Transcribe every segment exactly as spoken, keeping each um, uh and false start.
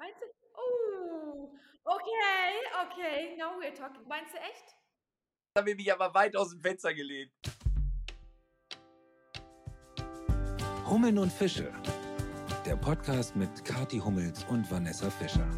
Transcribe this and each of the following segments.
Meinst du? Oh, okay, okay, now we're talking. Meinst du echt? Da habe ich mich aber weit aus dem Fenster gelehnt. Hummeln und Fische. Der Podcast mit Kathi Hummels und Vanessa Fischer.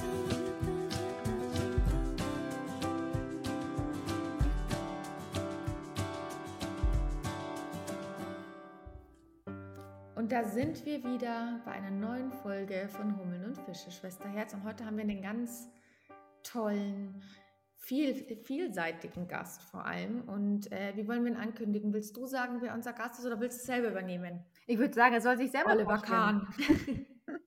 Und da sind wir wieder bei einer neuen Folge von Hummeln und Fische, Schwesterherz. Und heute haben wir einen ganz tollen, viel, vielseitigen Gast vor allem. Und äh, wie wollen wir ihn ankündigen? Willst du sagen, wer unser Gast ist, oder willst du es selber übernehmen? Ich würde sagen, er soll sich selber Oliver vorstellen. Kahn.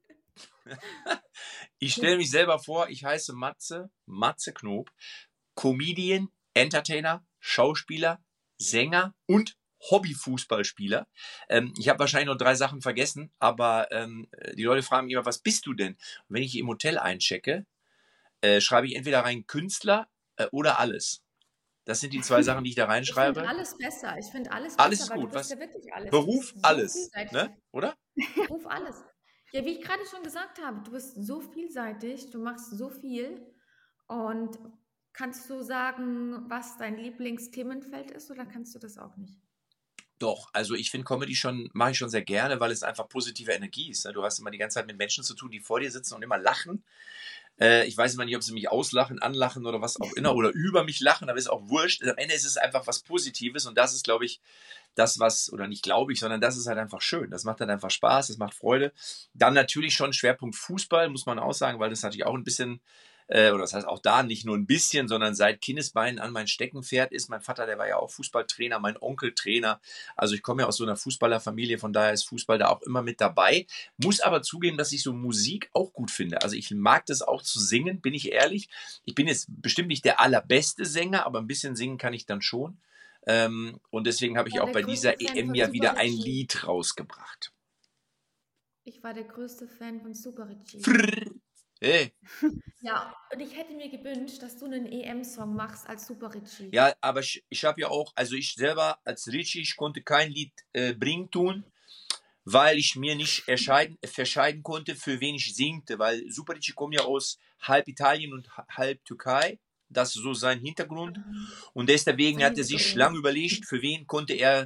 Ich stelle mich selber vor, ich heiße Matze, Matze Knob, Comedian, Entertainer, Schauspieler, Sänger und Hobbyfußballspieler. Ähm, ich habe wahrscheinlich noch drei Sachen vergessen, aber ähm, die Leute fragen mich immer, was bist du denn? Und wenn ich im Hotel einchecke, äh, schreibe ich entweder rein Künstler äh, oder alles. Das sind die zwei Sachen, die ich da Ich reinschreibe. finde alles besser. Ich finde alles, Alles besser, ist weil gut. du bist Was? ja wirklich alles. Beruf, Du bist so alles. vielseitig. Ne? Oder? Beruf, alles. Ja, wie ich gerade schon gesagt habe, du bist so vielseitig, du machst so viel. Und kannst du sagen, was dein Lieblingsthemenfeld ist, oder kannst du das auch nicht? Doch, also ich finde Comedy schon, mache ich schon sehr gerne, weil es einfach positive Energie ist. Ne? Du hast immer die ganze Zeit mit Menschen zu tun, die vor dir sitzen und immer lachen. Äh, ich weiß immer nicht, ob sie mich auslachen, anlachen oder was auch immer oder über mich lachen, aber ist auch wurscht. Am Ende ist es einfach was Positives und das ist, glaube ich, das, was, oder nicht glaube ich, sondern das ist halt einfach schön. Das macht dann einfach Spaß, das macht Freude. Dann natürlich schon Schwerpunkt Fußball, muss man auch sagen, weil das natürlich auch ein bisschen, äh, oder das heißt auch da nicht nur ein bisschen, sondern seit Kindesbeinen an mein Steckenpferd ist. Mein Vater, der war ja auch Fußballtrainer, mein Onkel Trainer. Also ich komme ja aus so einer Fußballerfamilie, von daher ist Fußball da auch immer mit dabei. Muss aber zugeben, dass ich so Musik auch gut finde. Also ich mag das auch zu singen, bin ich ehrlich. Ich bin jetzt bestimmt nicht der allerbeste Sänger, aber ein bisschen singen kann ich dann schon. Ähm, und deswegen habe ich War auch der bei größte dieser Fan E M von ja Super wieder ein Richie. Lied rausgebracht. Ich war der größte Fan von Super Richie. Frrrr. Hey. Ja, und ich hätte mir gewünscht, dass du einen E M-Song machst als Super Richie. Ja, aber ich, ich habe ja auch, also ich selber als Richie, ich konnte kein Lied äh, bringen tun, weil ich mir nicht erscheiden, verscheiden konnte, für wen ich singte, weil Super Richie kommt ja aus halb Italien und halb Türkei. Das ist so sein Hintergrund. Und deswegen Sein hat er sich Hintergrund. lange überlegt, für wen konnte er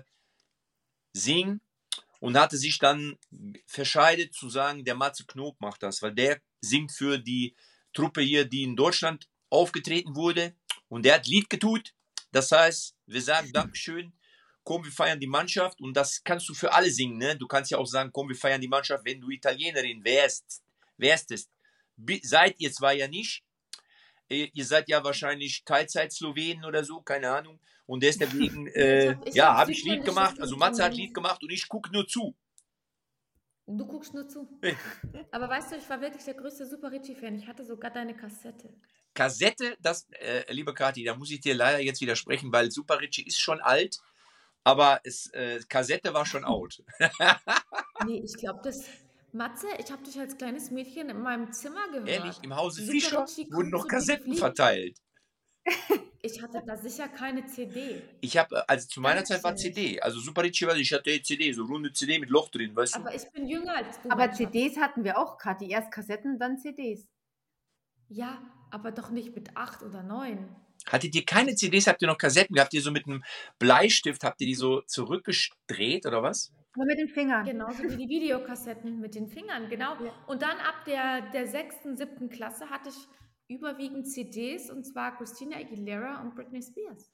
singen und hatte sich dann verscheidet zu sagen, der Matze Knob macht das, weil der singt für die Truppe hier, die in Deutschland aufgetreten wurde und der hat Lied getut. Das heißt, wir sagen Dankeschön, komm, wir feiern die Mannschaft und das kannst du für alle singen. Ne? Du kannst ja auch sagen, komm, wir feiern die Mannschaft, wenn du Italienerin wärst. Wärst es. Bi- Seid ihr zwar ja nicht, Ihr ihr seid ja wahrscheinlich Teilzeit-Slowenen oder so, keine Ahnung. Und deswegen, äh, hab- ich ja, hab habe ich Lied südländisches gemacht. Also Matze hat Blut. Lied gemacht und ich gucke nur zu. Du guckst nur zu. Hey. Aber weißt du, ich war wirklich der größte Super Richie-Fan. Ich hatte sogar deine Kassette. Kassette, das, äh, liebe Kathi, da muss ich dir leider jetzt widersprechen, weil Super Richie ist schon alt, aber es, äh, Kassette war schon out. Nee, ich glaube, das... Matze, ich habe dich als kleines Mädchen in meinem Zimmer gehört. Ehrlich, im Hause Super Fischer Richie wurden kommt noch so Kassetten gefliegt. verteilt. Ich hatte da sicher keine C D. Ich habe, also zu meiner Ganz Zeit war schlecht. C D. Also Super Richie, weiß ich, ich hatte C D, so runde C D mit Loch drin, weißt du? Aber ich bin jünger als du. Aber mein C Schatz. Ds hatten wir auch, Kathi. Erst Kassetten, dann C Ds. Ja, aber doch nicht mit acht oder neun. Hattet ihr keine C Ds, habt ihr noch Kassetten gehabt? Ihr so mit einem Bleistift, habt ihr die so zurückgedreht oder was? Nur mit den Fingern. Genauso wie die Videokassetten mit den Fingern, genau. Ja. Und dann ab der, der sechsten, siebten Klasse hatte ich überwiegend C Ds, und zwar Christina Aguilera und Britney Spears.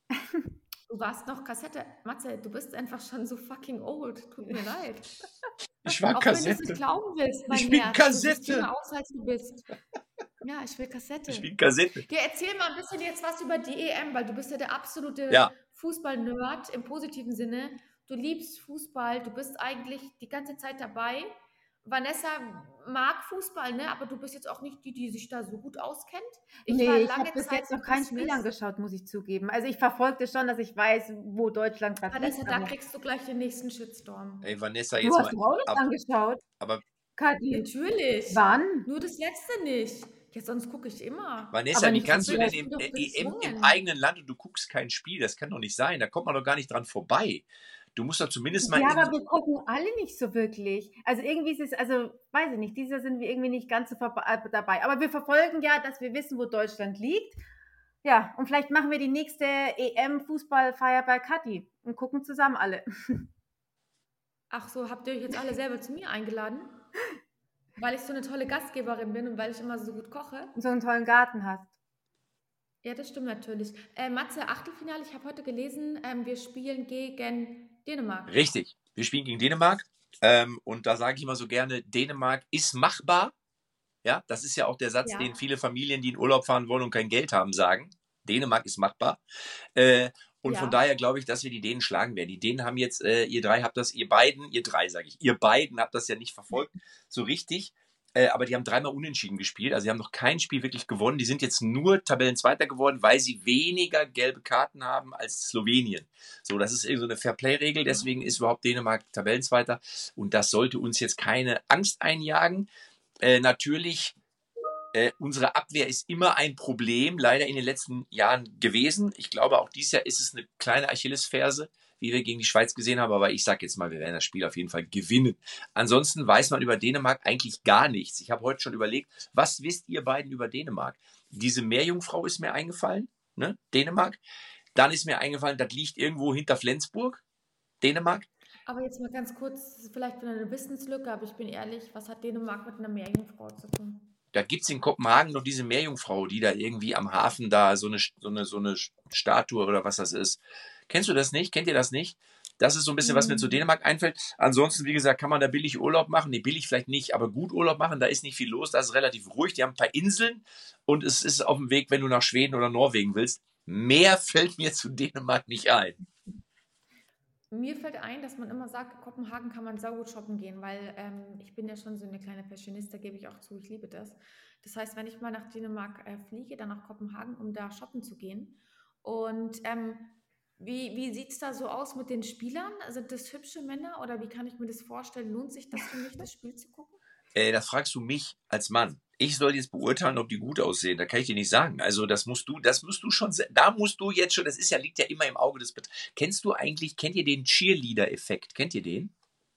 Du warst noch Kassette. Matze, du bist einfach schon so fucking old. Tut mir leid. Ich war Auch wenn du es nicht glauben willst, mein Ich bin Herz. Kassette. Du siehst jünger aus, als du bist. Ja, ich will Kassette. Ich bin Kassette. Ja, erzähl mal ein bisschen jetzt was über die E M, weil du bist ja der absolute Ja. Fußball-Nerd im positiven Sinne. Du liebst Fußball, du bist eigentlich die ganze Zeit dabei. Vanessa mag Fußball, ne? Aber du bist jetzt auch nicht die, die sich da so gut auskennt. Ich nee, ich lange habe bis Zeit jetzt noch mit kein Will Spiel Smith. angeschaut, muss ich zugeben. Also ich verfolgte schon, dass ich weiß, wo Deutschland gerade Vanessa, ist. da aber- kriegst du gleich den nächsten Shitstorm. Ey, Vanessa, Du jetzt hast doch auch mal. nicht Ab, angeschaut. aber Kathi, Natürlich. wann? Nur das letzte nicht. Ja, sonst gucke ich immer. Vanessa, Aber wie nicht kannst du so denn viel. im, Ich bin äh, doch im, im gezwungen. eigenen Land und du guckst kein Spiel? Das kann doch nicht sein. Da kommt man doch gar nicht dran vorbei. Du musst doch zumindest mal Ja, aber irgendwie. wir gucken alle nicht so wirklich. Also irgendwie ist es, also weiß ich nicht, dieses Jahr sind wir irgendwie nicht ganz so verba- äh, dabei. Aber wir verfolgen ja, dass wir wissen, wo Deutschland liegt. Ja, und vielleicht machen wir die nächste E M-Fußballfeier bei Kathi und gucken zusammen alle. Ach so, habt ihr euch jetzt alle selber zu mir eingeladen? Weil ich so eine tolle Gastgeberin bin und weil ich immer so gut koche? Und so einen tollen Garten hast. Ja, das stimmt natürlich. Äh, Matze, Achtelfinale, ich habe heute gelesen, ähm, wir spielen gegen Dänemark. Richtig. Wir spielen gegen Dänemark. Ähm, und da sage ich immer so gerne, Dänemark ist machbar. Ja, das ist ja auch der Satz, Ja. den viele Familien, die in Urlaub fahren wollen und kein Geld haben, sagen. Dänemark ist machbar. Äh, und Ja. von daher glaube ich, dass wir die Dänen schlagen werden. Die Dänen haben jetzt, äh, ihr drei habt das, ihr beiden, ihr drei sage ich, ihr beiden habt das ja nicht verfolgt, so richtig. Äh, aber die haben dreimal unentschieden gespielt. Also sie haben noch kein Spiel wirklich gewonnen. Die sind jetzt nur Tabellenzweiter geworden, weil sie weniger gelbe Karten haben als Slowenien. So, das ist irgendwie so eine Fairplay-Regel. Deswegen ist überhaupt Dänemark Tabellenzweiter. Und das sollte uns jetzt keine Angst einjagen. Äh, natürlich, äh, unsere Abwehr ist immer ein Problem, leider in den letzten Jahren gewesen. Ich glaube, auch dieses Jahr ist es eine kleine Achillesferse, wie wir gegen die Schweiz gesehen haben. Aber ich sage jetzt mal, wir werden das Spiel auf jeden Fall gewinnen. Ansonsten weiß man über Dänemark eigentlich gar nichts. Ich habe heute schon überlegt, was wisst ihr beiden über Dänemark? Diese Meerjungfrau ist mir eingefallen, ne? Dänemark. Dann ist mir eingefallen, das liegt irgendwo hinter Flensburg, Dänemark. Aber jetzt mal ganz kurz, vielleicht wieder eine Wissenslücke, aber ich bin ehrlich, was hat Dänemark mit einer Meerjungfrau zu tun? Da gibt es in Kopenhagen noch diese Meerjungfrau, die da irgendwie am Hafen da so eine, so eine, so eine Statue oder was das ist. Kennst du das nicht? Kennt ihr das nicht? Das ist so ein bisschen, was mir zu Dänemark einfällt. Ansonsten, wie gesagt, kann man da billig Urlaub machen. Nee, billig vielleicht nicht, aber gut Urlaub machen. Da ist nicht viel los. Da ist relativ ruhig. Die haben ein paar Inseln und es ist auf dem Weg, wenn du nach Schweden oder Norwegen willst. Mehr fällt mir zu Dänemark nicht ein. Mir fällt ein, dass man immer sagt, in Kopenhagen kann man saugut shoppen gehen, weil ähm, ich bin ja schon so eine kleine Fashionista, gebe ich auch zu, ich liebe das. Das heißt, wenn ich mal nach Dänemark äh, fliege, dann nach Kopenhagen, um da shoppen zu gehen. Und ähm, wie, wie sieht es da so aus mit den Spielern? Sind das hübsche Männer oder wie kann ich mir das vorstellen? Lohnt sich das für mich, das Spiel zu gucken? Äh, das fragst du mich als Mann. Ich soll jetzt beurteilen, ob die gut aussehen. Da kann ich dir nicht sagen. Also das musst du, das musst du schon, da musst du jetzt schon, das ist ja, liegt ja immer im Auge des Betrachters. Kennst du eigentlich, kennt ihr den Cheerleader-Effekt? Kennt ihr den?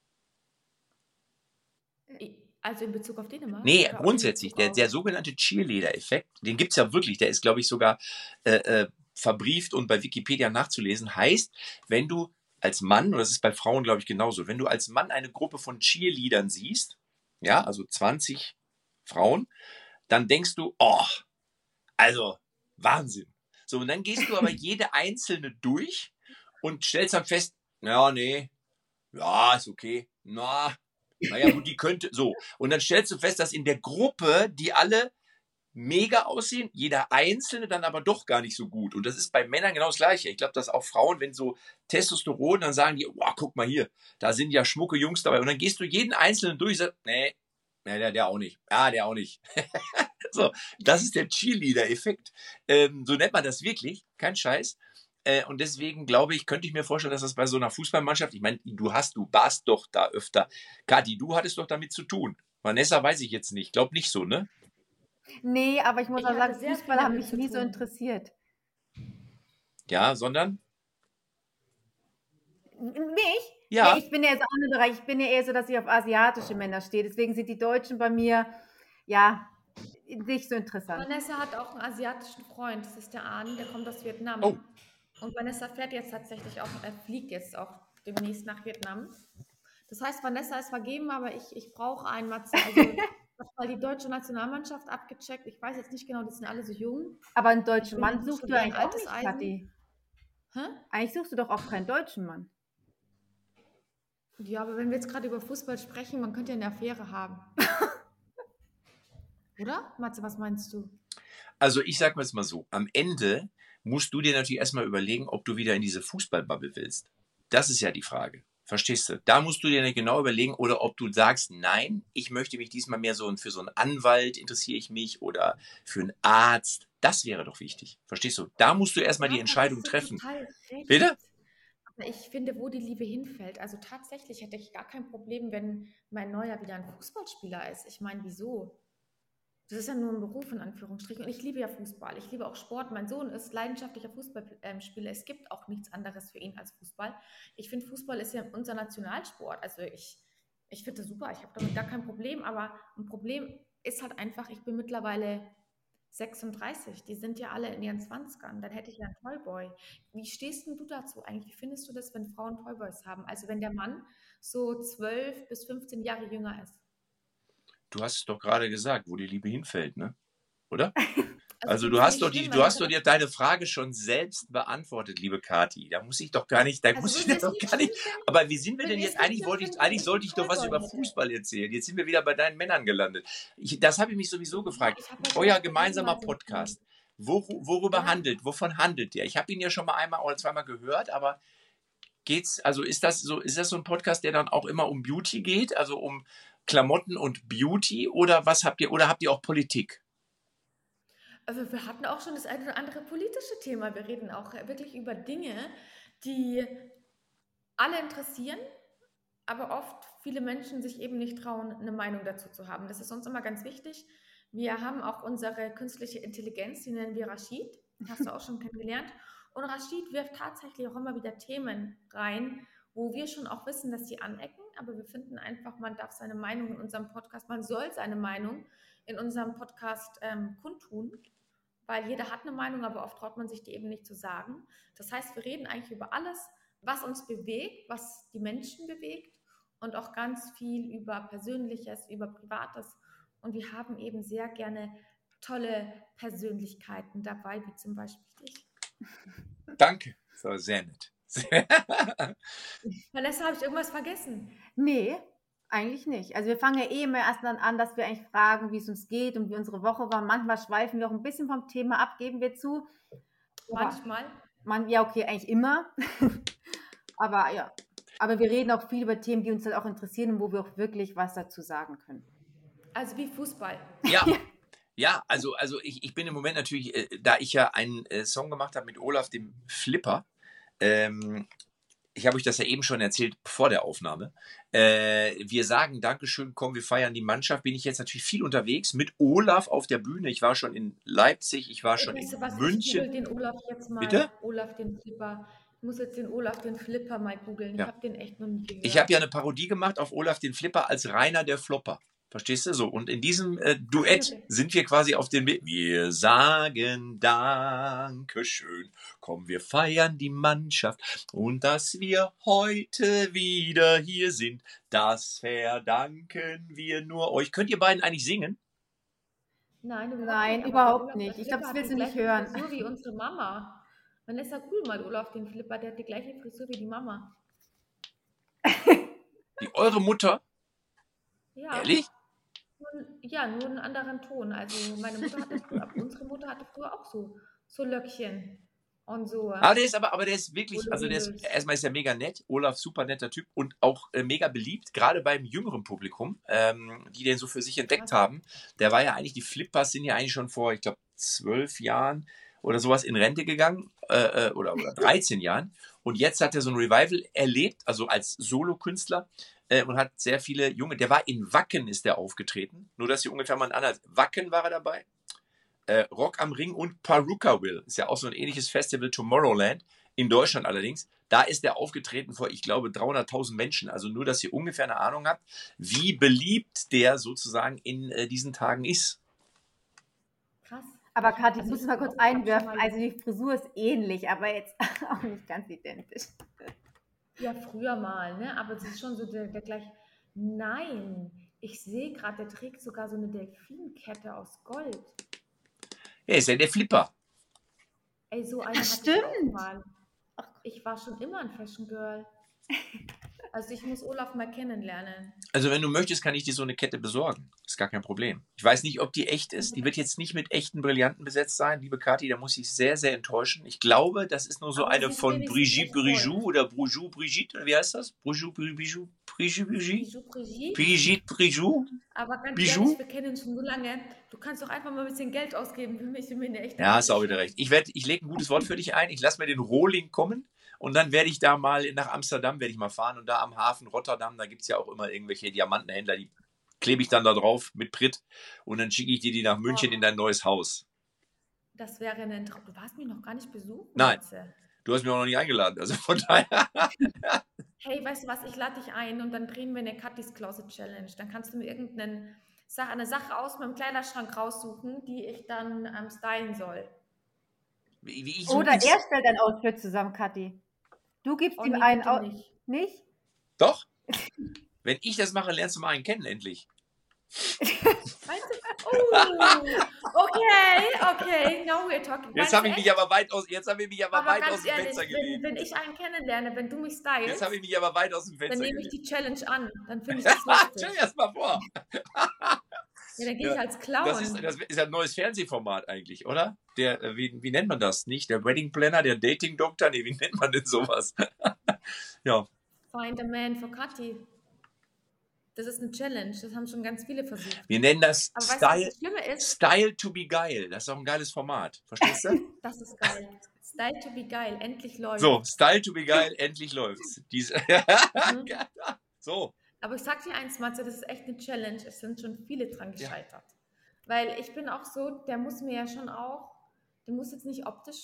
Also in Bezug auf Dänemark? Nee, Oder grundsätzlich, in der, Bezug der auf- sogenannte Cheerleader-Effekt, den gibt's ja wirklich, der ist, glaube ich, sogar äh, äh, verbrieft und bei Wikipedia nachzulesen, heißt, wenn du als Mann, und das ist bei Frauen, glaube ich, genauso, wenn du als Mann eine Gruppe von Cheerleadern siehst, ja, also zwanzig Frauen, dann denkst du, oh, also Wahnsinn. So, und dann gehst du aber jede einzelne durch und stellst dann fest, ja, nee, ja, ist okay, na, naja, gut, die könnte, so. Und dann stellst du fest, dass in der Gruppe, die alle mega aussehen, jeder Einzelne dann aber doch gar nicht so gut. Und das ist bei Männern genau das Gleiche. Ich glaube, dass auch Frauen, wenn so Testosteron, dann sagen die, wow, guck mal hier, da sind ja schmucke Jungs dabei. Und dann gehst du jeden Einzelnen durch und sagst, nee, nee, der, der auch nicht. Ja, der auch nicht. So, das ist der Cheerleader-Effekt. Ähm, so nennt man das wirklich, kein Scheiß. Äh, und deswegen glaube ich, könnte ich mir vorstellen, dass das bei so einer Fußballmannschaft, ich meine, du hast, du warst doch da öfter. Kathi, du hattest doch damit zu tun. Vanessa weiß ich jetzt nicht. Glaub nicht so, ne? Nee, aber ich muss Ich auch hatte sagen, sehr Fußball viel hat damit mich zu nie so tun. interessiert. Ja, sondern? Mich? Ja. Ja, ich bin ja jetzt auch im Bereich, ich bin ja eher so, dass ich auf asiatische Männer stehe. Deswegen sind die Deutschen bei mir, ja, nicht so interessant. Vanessa hat auch einen asiatischen Freund, das ist der Arne, der kommt aus Vietnam. Oh. Und Vanessa fährt jetzt tatsächlich auch, er fliegt jetzt auch demnächst nach Vietnam. Das heißt, Vanessa ist vergeben, aber ich, ich brauche einen Matze. Also, ich habe mal die deutsche Nationalmannschaft abgecheckt. Ich weiß jetzt nicht genau, die sind alle so jung. Aber einen Ich deutschen bin Mann schon suchst du eher ein eigentlich auch altes nicht, Eisen. Kathi. Hä? Eigentlich suchst du doch auch keinen deutschen Mann. Ja, aber wenn wir jetzt gerade über Fußball sprechen, man könnte ja eine Affäre haben. Oder? Matze, was meinst du? Also ich sag mal jetzt mal so, am Ende musst du dir natürlich erstmal überlegen, ob du wieder in diese Fußballbubble willst. Das ist ja die Frage. Verstehst du? Da musst du dir nicht genau überlegen, oder ob du sagst, nein, ich möchte mich diesmal mehr so für so einen Anwalt interessiere ich mich oder für einen Arzt. Das wäre doch wichtig. Verstehst du? Da musst du erstmal die Ja, Entscheidung hast du treffen. total recht. Bitte? Aber ich finde, wo die Liebe hinfällt. Also tatsächlich hätte ich gar kein Problem, wenn mein Neuer wieder ein Fußballspieler ist. Ich meine, wieso? Das ist ja nur ein Beruf in Anführungsstrichen. Und ich liebe ja Fußball. Ich liebe auch Sport. Mein Sohn ist leidenschaftlicher Fußballspieler. Es gibt auch nichts anderes für ihn als Fußball. Ich finde, Fußball ist ja unser Nationalsport. Also ich, ich finde das super. Ich habe damit gar kein Problem. Aber ein Problem ist halt einfach, ich bin mittlerweile sechsunddreißig. Die sind ja alle in ihren Zwanzigern. Dann hätte ich ja einen Toyboy. Wie stehst denn du dazu eigentlich? Wie findest du das, wenn Frauen Toyboys haben? Also wenn der Mann so zwölf bis fünfzehn Jahre jünger ist. Du hast es doch gerade gesagt, wo die Liebe hinfällt, ne? Oder? Also Also ich du finde es hast nicht doch die, schlimm, du weil hast ich doch habe... dir deine Frage schon selbst beantwortet, liebe Kathi. Da muss ich doch gar nicht, da Also muss ich würdest du das es doch nicht gar nicht. schlimm finden, Aber wie sind wir wenn denn ihr es jetzt? nicht Eigentlich schlimm wollte ich, findet, eigentlich wenn ich sollte einen ich doch was Toyboy über hätte? Fußball erzählen. Jetzt sind wir wieder bei deinen Männern gelandet. Ich, das habe ich mich sowieso Ja, gefragt. ich habe ja Euer gesagt, wir reden gemeinsamer mal so ein bisschen. Podcast. Wo, worüber Ja, handelt? Wovon handelt der? Ich habe ihn ja schon mal einmal oder zweimal gehört, aber geht's, also ist das so, ist das so ein Podcast, der dann auch immer um Beauty geht, also um Klamotten und Beauty, oder was habt ihr, oder habt ihr auch Politik? also wir hatten auch schon das eine oder andere politische Thema. Wir reden auch wirklich über Dinge, die alle interessieren, aber oft viele Menschen sich eben nicht trauen, eine Meinung dazu zu haben. Das ist uns immer ganz wichtig. Wir haben auch unsere künstliche Intelligenz, die nennen wir Rashid. Hast du auch schon kennengelernt. Und Rashid wirft tatsächlich auch immer wieder Themen rein, wo wir schon auch wissen, dass sie anecken. Aber wir finden einfach, man darf seine Meinung in unserem Podcast, man soll seine Meinung in unserem Podcast ähm, kundtun, weil jeder hat eine Meinung, aber oft traut man sich die eben nicht zu sagen. Das heißt, wir reden eigentlich über alles, was uns bewegt, was die Menschen bewegt und auch ganz viel über Persönliches, über Privates. Und wir haben eben sehr gerne tolle Persönlichkeiten dabei, wie zum Beispiel dich. Danke. Das war sehr nett. Vanessa, habe ich irgendwas vergessen? Nee, eigentlich nicht. Also wir fangen ja eh immer erst dann an, dass wir eigentlich fragen, wie es uns geht und wie unsere Woche war. Manchmal schweifen wir auch ein bisschen vom Thema ab, geben wir zu. Aber Manchmal. man, ja, okay, eigentlich immer. Aber ja, aber wir reden auch viel über Themen, die uns dann auch interessieren und wo wir auch wirklich was dazu sagen können. Also wie Fußball. Ja, ja, also, also ich, ich bin im Moment natürlich, äh, da ich ja einen äh, Song gemacht habe mit Olaf, dem Flipper, ähm, ich habe euch das ja eben schon erzählt vor der Aufnahme. Äh, wir sagen Dankeschön, komm, wir feiern die Mannschaft. Bin ich jetzt natürlich viel unterwegs mit Olaf auf der Bühne. Ich war schon in Leipzig, ich war schon Weißt in du was, ich München. google den Olaf jetzt mal. Bitte? Olaf den Flipper. Ich muss jetzt den Olaf den Flipper mal googeln. Ich Ja. habe den echt noch nie gehört. Ich habe ja eine Parodie gemacht auf Olaf den Flipper als Rainer der Flopper. Verstehst du so? Und in diesem äh, Duett Okay. sind wir quasi auf den... Wir sagen Dankeschön, komm, wir feiern die Mannschaft. Und dass wir heute wieder hier sind, das verdanken wir nur euch. Könnt ihr beiden eigentlich singen? Nein, überhaupt Nein, nicht. aber überhaupt Olaf nicht. der Ich glaube, das Flipper hat willst du die nicht gleiche hören. Frisur wie unsere Mama. Vanessa, cool mal Olaf den Flipper, der hat die gleiche Frisur wie die Mama. Die eure Mutter? Ja. Ehrlich? Nur, ja, nur einen anderen Ton. Also meine Mutter hatte früher, unsere Mutter hatte früher auch so, so Löckchen und so. Aber der ist aber, aber der ist wirklich, also der ist, Voluminös. erstmal ist er mega nett, Olaf super netter Typ und auch äh, mega beliebt, gerade beim jüngeren Publikum, ähm, die den so für sich entdeckt Krass. haben. Der war ja eigentlich, die Flippers sind ja eigentlich schon vor, ich glaube, zwölf Jahren oder sowas in Rente gegangen, äh, äh, oder, oder dreizehn Jahren. Und jetzt hat er so ein Revival erlebt, also als Solokünstler, äh, und hat sehr viele junge, der war in Wacken, ist der aufgetreten, nur dass ihr ungefähr mal einen anderen, Wacken war er dabei, äh, Rock am Ring und Parucaville, ist ja auch so ein ähnliches Festival, Tomorrowland, in Deutschland allerdings, da ist der aufgetreten vor, ich glaube, dreihunderttausend Menschen, also nur, dass ihr ungefähr eine Ahnung habt, wie beliebt der sozusagen in äh, diesen Tagen ist. Krass. Aber Kathi, ich Also muss ich mal hab kurz auch- ich hab schon einwerfen. mal- Also die Frisur ist ähnlich, aber jetzt auch nicht ganz identisch. Ja, früher mal, ne? Aber es ist schon so der, der gleich. Nein, ich sehe gerade, der trägt sogar so eine Delfinkette aus Gold. Ja, ist ja der Flipper. Ey, so eine Ach, hatte ich auch stimmt. mal. Ach, ich war schon immer ein Fashion Girl. Also ich muss Olaf mal kennenlernen. Also wenn du möchtest, kann ich dir so eine Kette besorgen. Ist gar kein Problem. Ich weiß nicht, ob die echt ist. Die wird jetzt nicht mit echten Brillanten besetzt sein. Liebe Kathi, da muss ich sehr, sehr enttäuschen. Ich glaube, das ist nur so Aber eine sie ist von wenigstens Brigitte echt voll. Brijoux oder Brijoux Brigitte. Oder wie heißt das? Brijoux Brijoux Brigitte Brigitte Bijou Brigitte. Brigitte Brijoux. Aber ganz Bijou? ehrlich, wir kennen uns schon so lange. Du kannst doch einfach mal ein bisschen Geld ausgeben für mich und mir eine echte Ja, hast du auch Kette wieder schenken. recht. Ich, werd- ich lege ein gutes Wort für dich ein. Ich lasse mir den Rohling kommen. Und dann werde ich da mal nach Amsterdam werde ich mal fahren und da am Hafen Rotterdam, da gibt es ja auch immer irgendwelche Diamantenhändler, die klebe ich dann da drauf mit Pritt und dann schicke ich dir die nach München Oh, in dein neues Haus. das wäre ein Traum. Du warst mich noch gar nicht besuchen, Nein, Matze. du hast mich auch noch nie eingeladen, also von daher. Hey, weißt du was, ich lade dich ein und dann drehen wir eine Kattis Closet Challenge. Dann kannst du mir irgendeine Sache, eine Sache aus meinem Kleiderschrank raussuchen, die ich dann ähm, stylen soll. Wie, wie ich so Oder ist. er stellt ein Outfit zusammen, Kathi. Du gibst Oh ihm nee, ein bitte Outfit. nicht. Nicht? Doch. Wenn ich das mache, lernst du mal einen kennen, endlich. Meinst du? Oh, okay, okay, now we're talking. Jetzt Meinst habe du ich mich echt? aber weit aus, jetzt habe ich mich aber Aber weit ganz aus dem ehrlich, Fenster wenn, gelehnt. wenn ich einen kennenlerne, wenn du mich Jetzt habe ich stylst, mich aber weit aus dem dann Fenster nehme ich gelehnt. die Challenge an. Dann finde ich das lustig. Stell dir das mal vor. Ja, dann gehe ich Ja, als das ist, Clown. das ist ja ein neues Fernsehformat eigentlich, oder? Der, äh, wie, wie nennt man das? Nicht der Wedding Planner, der Dating Doktor? Nee, wie nennt man denn sowas? Ja, Find a man for Kathi. Das ist eine Challenge. Das haben schon ganz viele versucht. wir nennen das Aber weißt du, was Style, das Schlimme ist? Style to be geil. Das ist auch ein geiles Format. Verstehst du? Das ist geil. Style to be geil. Endlich läuft. So, Style to be geil, endlich läuft's. Diese Mhm. so, Aber ich sag dir eins, Matze, das ist echt eine Challenge. Es sind schon viele dran Ja. gescheitert. Weil ich bin auch so, der muss mir ja schon auch, der muss jetzt nicht optisch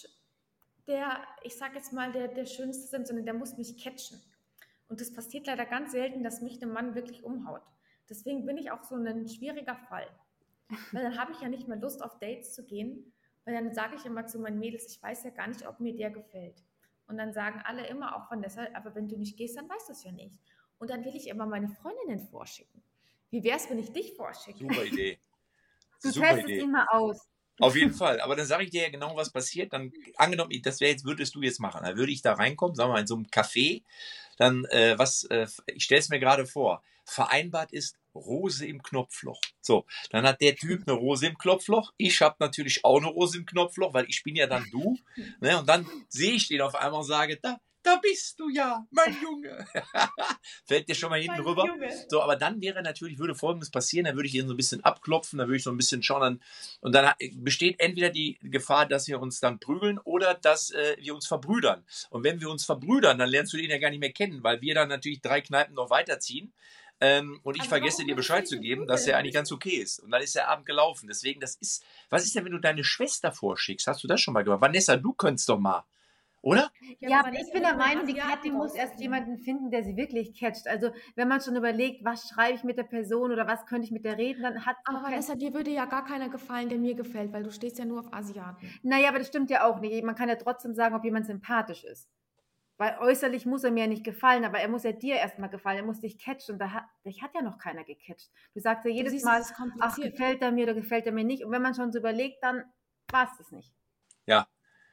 der, ich sag jetzt mal, der, der Schönste sein, sondern der muss mich catchen. Und das passiert leider ganz selten, dass mich der Mann wirklich umhaut. Deswegen bin ich auch so ein schwieriger Fall. Weil dann habe ich ja nicht mehr Lust, auf Dates zu gehen, weil dann sage ich immer zu meinen Mädels, ich weiß ja gar nicht, ob mir der gefällt. Und dann sagen alle immer, auch Vanessa, aber wenn du nicht gehst, dann weißt du es ja nicht. Und dann will ich immer meine Freundinnen vorschicken. Wie wäre es, wenn ich dich vorschicke? super Idee. Du Super testest Idee. ihn mal aus. Auf jeden Fall. Aber dann sage ich dir ja genau, was passiert. Dann, angenommen, das wäre jetzt, würdest du jetzt machen. Dann würde ich da reinkommen, sagen wir mal, in so einem Café. Dann, äh, was, äh, ich stelle es mir gerade vor. Vereinbart ist Rose im Knopfloch. So, dann hat der Typ eine Rose im Knopfloch. Ich habe natürlich auch eine Rose im Knopfloch, weil ich bin ja dann du. Ne? Und dann sehe ich den auf einmal und sage, da, da bist du ja, mein Junge. Fällt dir schon mal hinten Mein rüber. Junge. So, aber dann wäre natürlich, würde Folgendes passieren, dann würde ich ihn so ein bisschen abklopfen, dann würde ich so ein bisschen schauen, dann, und dann besteht entweder die Gefahr, dass wir uns dann prügeln oder dass äh, wir uns verbrüdern. Und wenn wir uns verbrüdern, dann lernst du den ja gar nicht mehr kennen, weil wir dann natürlich drei Kneipen noch weiterziehen. Ähm, und ich Aber vergesse warum dir würdest Bescheid du zu dich geben, prügeln? dass er eigentlich ganz okay ist. Und dann ist der Abend gelaufen. Deswegen, das ist, was ist denn, wenn du deine Schwester vorschickst? Hast du das schon mal gemacht? Vanessa, du könntest doch mal, oder? Ja, aber Vanessa, ich bin wenn der du einen Meinung, die Asiaten Kathi muss erst raussuchen. jemanden finden, der sie wirklich catcht. Also wenn man schon überlegt, was schreibe ich mit der Person oder was könnte ich mit der reden, dann hat sie Aber kein... Vanessa, dir würde ja gar keiner gefallen, der mir gefällt, weil du stehst ja nur auf Asiaten. Naja, aber das stimmt ja auch nicht. Man kann ja trotzdem sagen, ob jemand sympathisch ist. Weil äußerlich muss er mir ja nicht gefallen, aber er muss ja dir erstmal gefallen. Er muss dich catchen und da hat, dich hat ja noch keiner gecatcht. Du sagst ja jedes siehst, Mal, es ist ach, kompliziert. gefällt er mir oder gefällt er mir nicht. Und wenn man schon so überlegt, dann war es das nicht. Ja.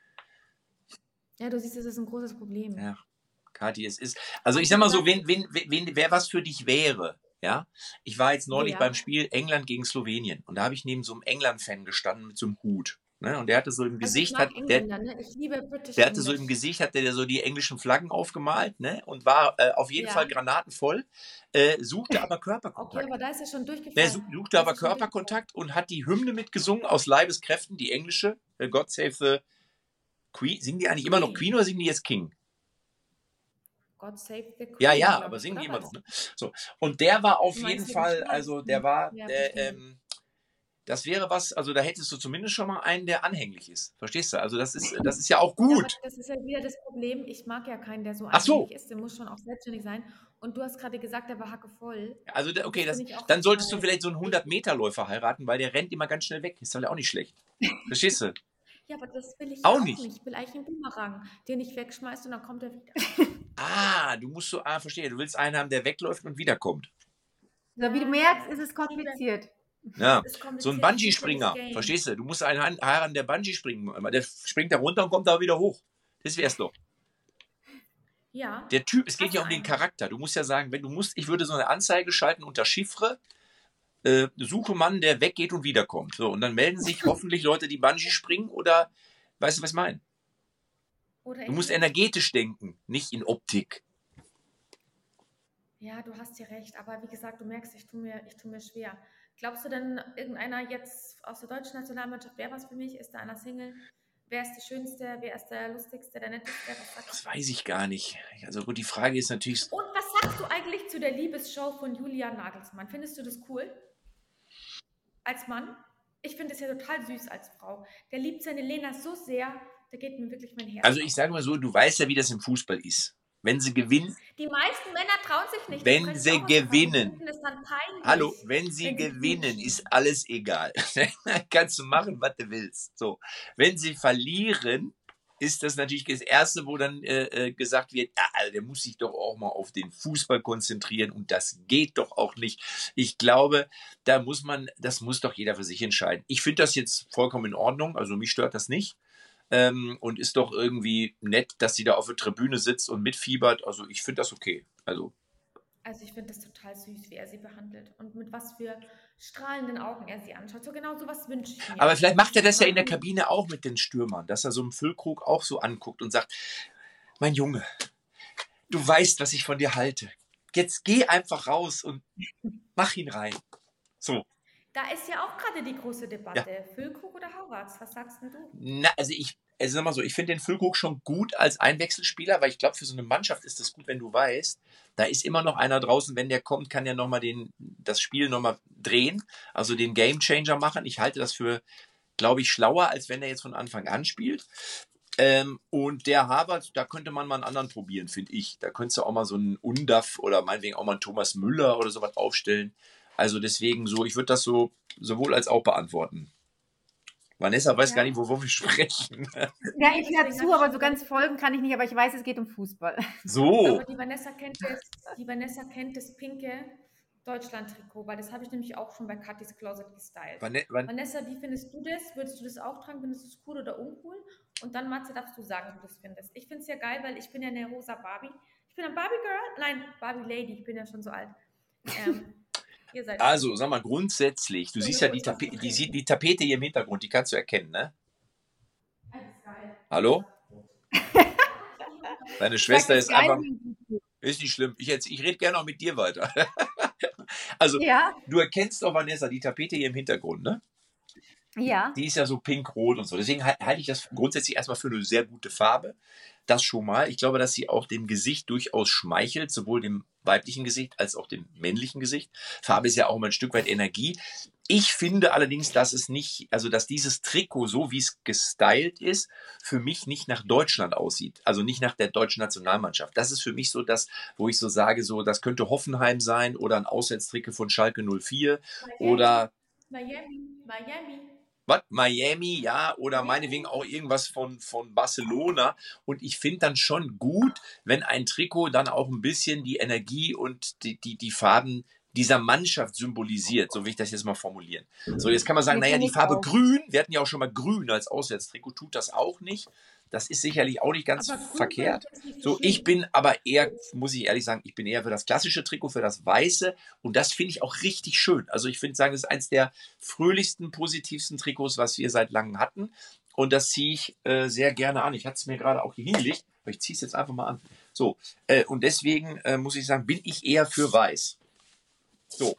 Ja, du siehst, das ist ein großes Problem. Ja, Kathi, es ist, also ich sag mal so, wen, wen, wen, wer was für dich wäre, ja. Ich war jetzt neulich Wer? beim Spiel England gegen Slowenien und da habe ich neben so einem England-Fan gestanden mit so einem Hut. Ne? Und der hatte so im Also ich Gesicht, mag hat, der, Engländer, ne? Ich liebe British der hatte so im English. Gesicht, hatte der so die englischen Flaggen aufgemalt, ne? Und war äh, auf jeden Ja. Fall granatenvoll, äh, suchte aber Okay, Körperkontakt. aber da ist er schon durchgefallen. Der such- suchte Da aber ist er schon Körperkontakt und hat die Hymne mitgesungen aus Leibeskräften, die englische, äh, God Save the Queen. Singen die eigentlich immer noch Queen. Queen oder singen die jetzt King? God save the Queen. Ja, ja, glaub aber ich, singen die oder immer was? noch. Ne? So. Und der war auf Du meinst jeden wegen Fall, Schweiz, also ne? der war, Ja, der, verstehe. ähm, das wäre was, also da hättest du zumindest schon mal einen, der anhänglich ist. Verstehst du? Also das ist, das ist ja auch Ja, aber gut. das ist ja wieder das Problem. Ich mag ja keinen, der so Ach so. anhänglich ist. Der muss schon auch selbstständig sein. Und du hast gerade gesagt, der war hackevoll. Also da- okay, Das das, finde ich auch dann solltest du total vielleicht so einen hundert-Meter-Läufer heiraten, weil der rennt immer ganz schnell weg. Ist doch auch nicht schlecht. Verstehst du? Ja, aber das will ich Auch ja auch nicht. nicht. Ich will eigentlich einen Boomerang, den ich wegschmeiße und dann kommt er wieder. Ah, du musst so, ah, verstehe. Du willst einen haben, der wegläuft und wiederkommt. So, wie du merkst, ist es kompliziert. Ja, Das ist so ein kompliziert. Bungee-Springer, Das ist ja verstehst du? Du musst einen han- heiraten, der Bungee springen. Der springt da runter und kommt da wieder hoch. Das wär's doch. Ja. Der Typ, es geht Hast ja du um den einen? Charakter. Du musst ja sagen, wenn du musst, ich würde so eine Anzeige schalten unter Chiffre, äh, suche Mann, der weggeht und wiederkommt. So, und dann melden sich hoffentlich Leute, die Bungee springen oder, weißt du, was ich meine? Oder Du musst ich- energetisch denken, nicht in Optik. Ja, du hast ja recht, aber wie gesagt, du merkst, ich tue mir, ich tue mir schwer. Glaubst du denn, irgendeiner jetzt aus der deutschen Nationalmannschaft wäre was für mich? Ist da einer Single? wer ist der Schönste, wer ist der Lustigste, der Netteste? Was sagst Das du? weiß ich gar nicht. Also gut, die Frage ist natürlich, Und was sagst du eigentlich zu der Liebesshow von Julian Nagelsmann? Findest du das cool? Als Mann? Ich finde es ja total süß als Frau. Der liebt seine Lena so sehr, da geht mir wirklich mein Herz also auf. ich sage mal so, du weißt ja, wie das im Fußball ist. Wenn sie gewinnen, Die meisten Männer trauen sich nicht. Das wenn spreche ich sie auch aus Erfahrung. Die gewinnen, finden es dann peinlich, hallo, wenn sie wenn sie gewinnen, knutschen. ist alles egal. Kannst du machen, was du willst. So, wenn sie verlieren, ist das natürlich das Erste, wo dann äh, äh, gesagt wird, ja, also der muss sich doch auch mal auf den Fußball konzentrieren und das geht doch auch nicht. Ich glaube, da muss man, das muss doch jeder für sich entscheiden. Ich finde das jetzt vollkommen in Ordnung, also mich stört das nicht. Ähm, und ist doch irgendwie nett, dass sie da auf der Tribüne sitzt und mitfiebert. Also ich finde das okay. Also Also ich finde das total süß, wie er sie behandelt und mit was für strahlenden Augen er sie anschaut. So genau sowas wünsche ich mir. aber vielleicht macht er das ja in der Warum? Kabine auch mit den Stürmern, dass er so einen Füllkrug auch so anguckt und sagt, mein Junge, du weißt, was ich von dir halte. Jetzt geh einfach raus und mach ihn rein. So. Da ist ja auch gerade die große Debatte. Füllkrug oder Havertz? Was sagst denn du? Na, also ich, also sag mal so, ich finde den Füllkrug schon gut als Einwechselspieler, weil ich glaube, für so eine Mannschaft ist es gut, wenn du weißt, da ist immer noch einer draußen, wenn der kommt, kann der nochmal den, das Spiel nochmal drehen, also den Gamechanger machen. Ich halte das für, glaube ich, schlauer, als wenn er jetzt von Anfang an spielt. Ähm, und der Havertz, da könnte man mal einen anderen probieren, finde ich. Da könntest du auch mal so einen Undaff oder meinetwegen auch mal einen Thomas Müller oder sowas aufstellen. Also deswegen so, ich würde das so sowohl als auch beantworten. Vanessa weiß Ja. gar nicht, wovon wir sprechen. Ja, ich höre Deswegen zu, hab ich aber schon so ganz folgen kann ich nicht, aber ich weiß, es geht um Fußball. So, Aber die Vanessa kennt das, die Vanessa kennt das pinke Deutschland-Trikot, weil das habe ich nämlich auch schon bei Katis Closet gestylt. Van Van Vanessa, wie findest du das? Würdest du das auch tragen? Findest du es cool oder uncool? Und dann, Matze, darfst du sagen, wie du das findest. Ich finde es ja geil, weil ich bin ja eine rosa Barbie. Ich bin ein Barbie-Girl? Nein, Barbie-Lady. Ich bin ja schon so alt. Ähm, ihr seid also, sag mal, grundsätzlich, du So, siehst wir ja die, kurz was Tape zu die, trinken. sieht die Tapete hier im Hintergrund, die kannst du erkennen, ne? alles geil. Hallo? Deine Schwester ist geil. einfach, ist nicht schlimm. Ich, jetzt- ich rede gerne auch mit dir weiter. Also, Ja, du erkennst doch, Vanessa, die Tapete hier im Hintergrund, ne? ja. Die ist ja so pink-rot und so. Deswegen hal- halte ich das grundsätzlich erstmal für eine sehr gute Farbe. Das schon mal. Ich glaube, dass sie auch dem Gesicht durchaus schmeichelt, sowohl dem weiblichen Gesicht als auch dem männlichen Gesicht. Farbe ist ja auch immer ein Stück weit Energie. Ich finde allerdings, dass es nicht, also dass dieses Trikot, so wie es gestylt ist, für mich nicht nach Deutschland aussieht. Also nicht nach der deutschen Nationalmannschaft. Das ist für mich so das, wo ich so sage, so, das könnte Hoffenheim sein oder ein Auswärtstrikot von Schalke null vier oder Miami, Miami. was? Miami, ja, oder Miami. meinetwegen auch irgendwas von, von Barcelona. Und ich finde dann schon gut, wenn ein Trikot dann auch ein bisschen die Energie und die, die, die Farben dieser Mannschaft symbolisiert, so will ich das jetzt mal formulieren. So, jetzt kann man sagen, Ja, naja, finde die ich Farbe auch. grün, wir hatten ja auch schon mal grün als Auswärtstrikot, tut das auch nicht. Das ist sicherlich auch nicht ganz Aber grün verkehrt. ist nicht so So, ich schlimm. bin aber eher, muss ich ehrlich sagen, ich bin eher für das klassische Trikot, für das Weiße. Und das finde ich auch richtig schön. Also ich finde, sagen, das ist eins der fröhlichsten, positivsten Trikots, was wir seit langem hatten. Und das ziehe ich äh, sehr gerne an. Ich hatte es mir gerade auch hier hingelegt, aber ich ziehe es jetzt einfach mal an. So, äh, und deswegen äh, muss ich sagen, bin ich eher für Weiß. So,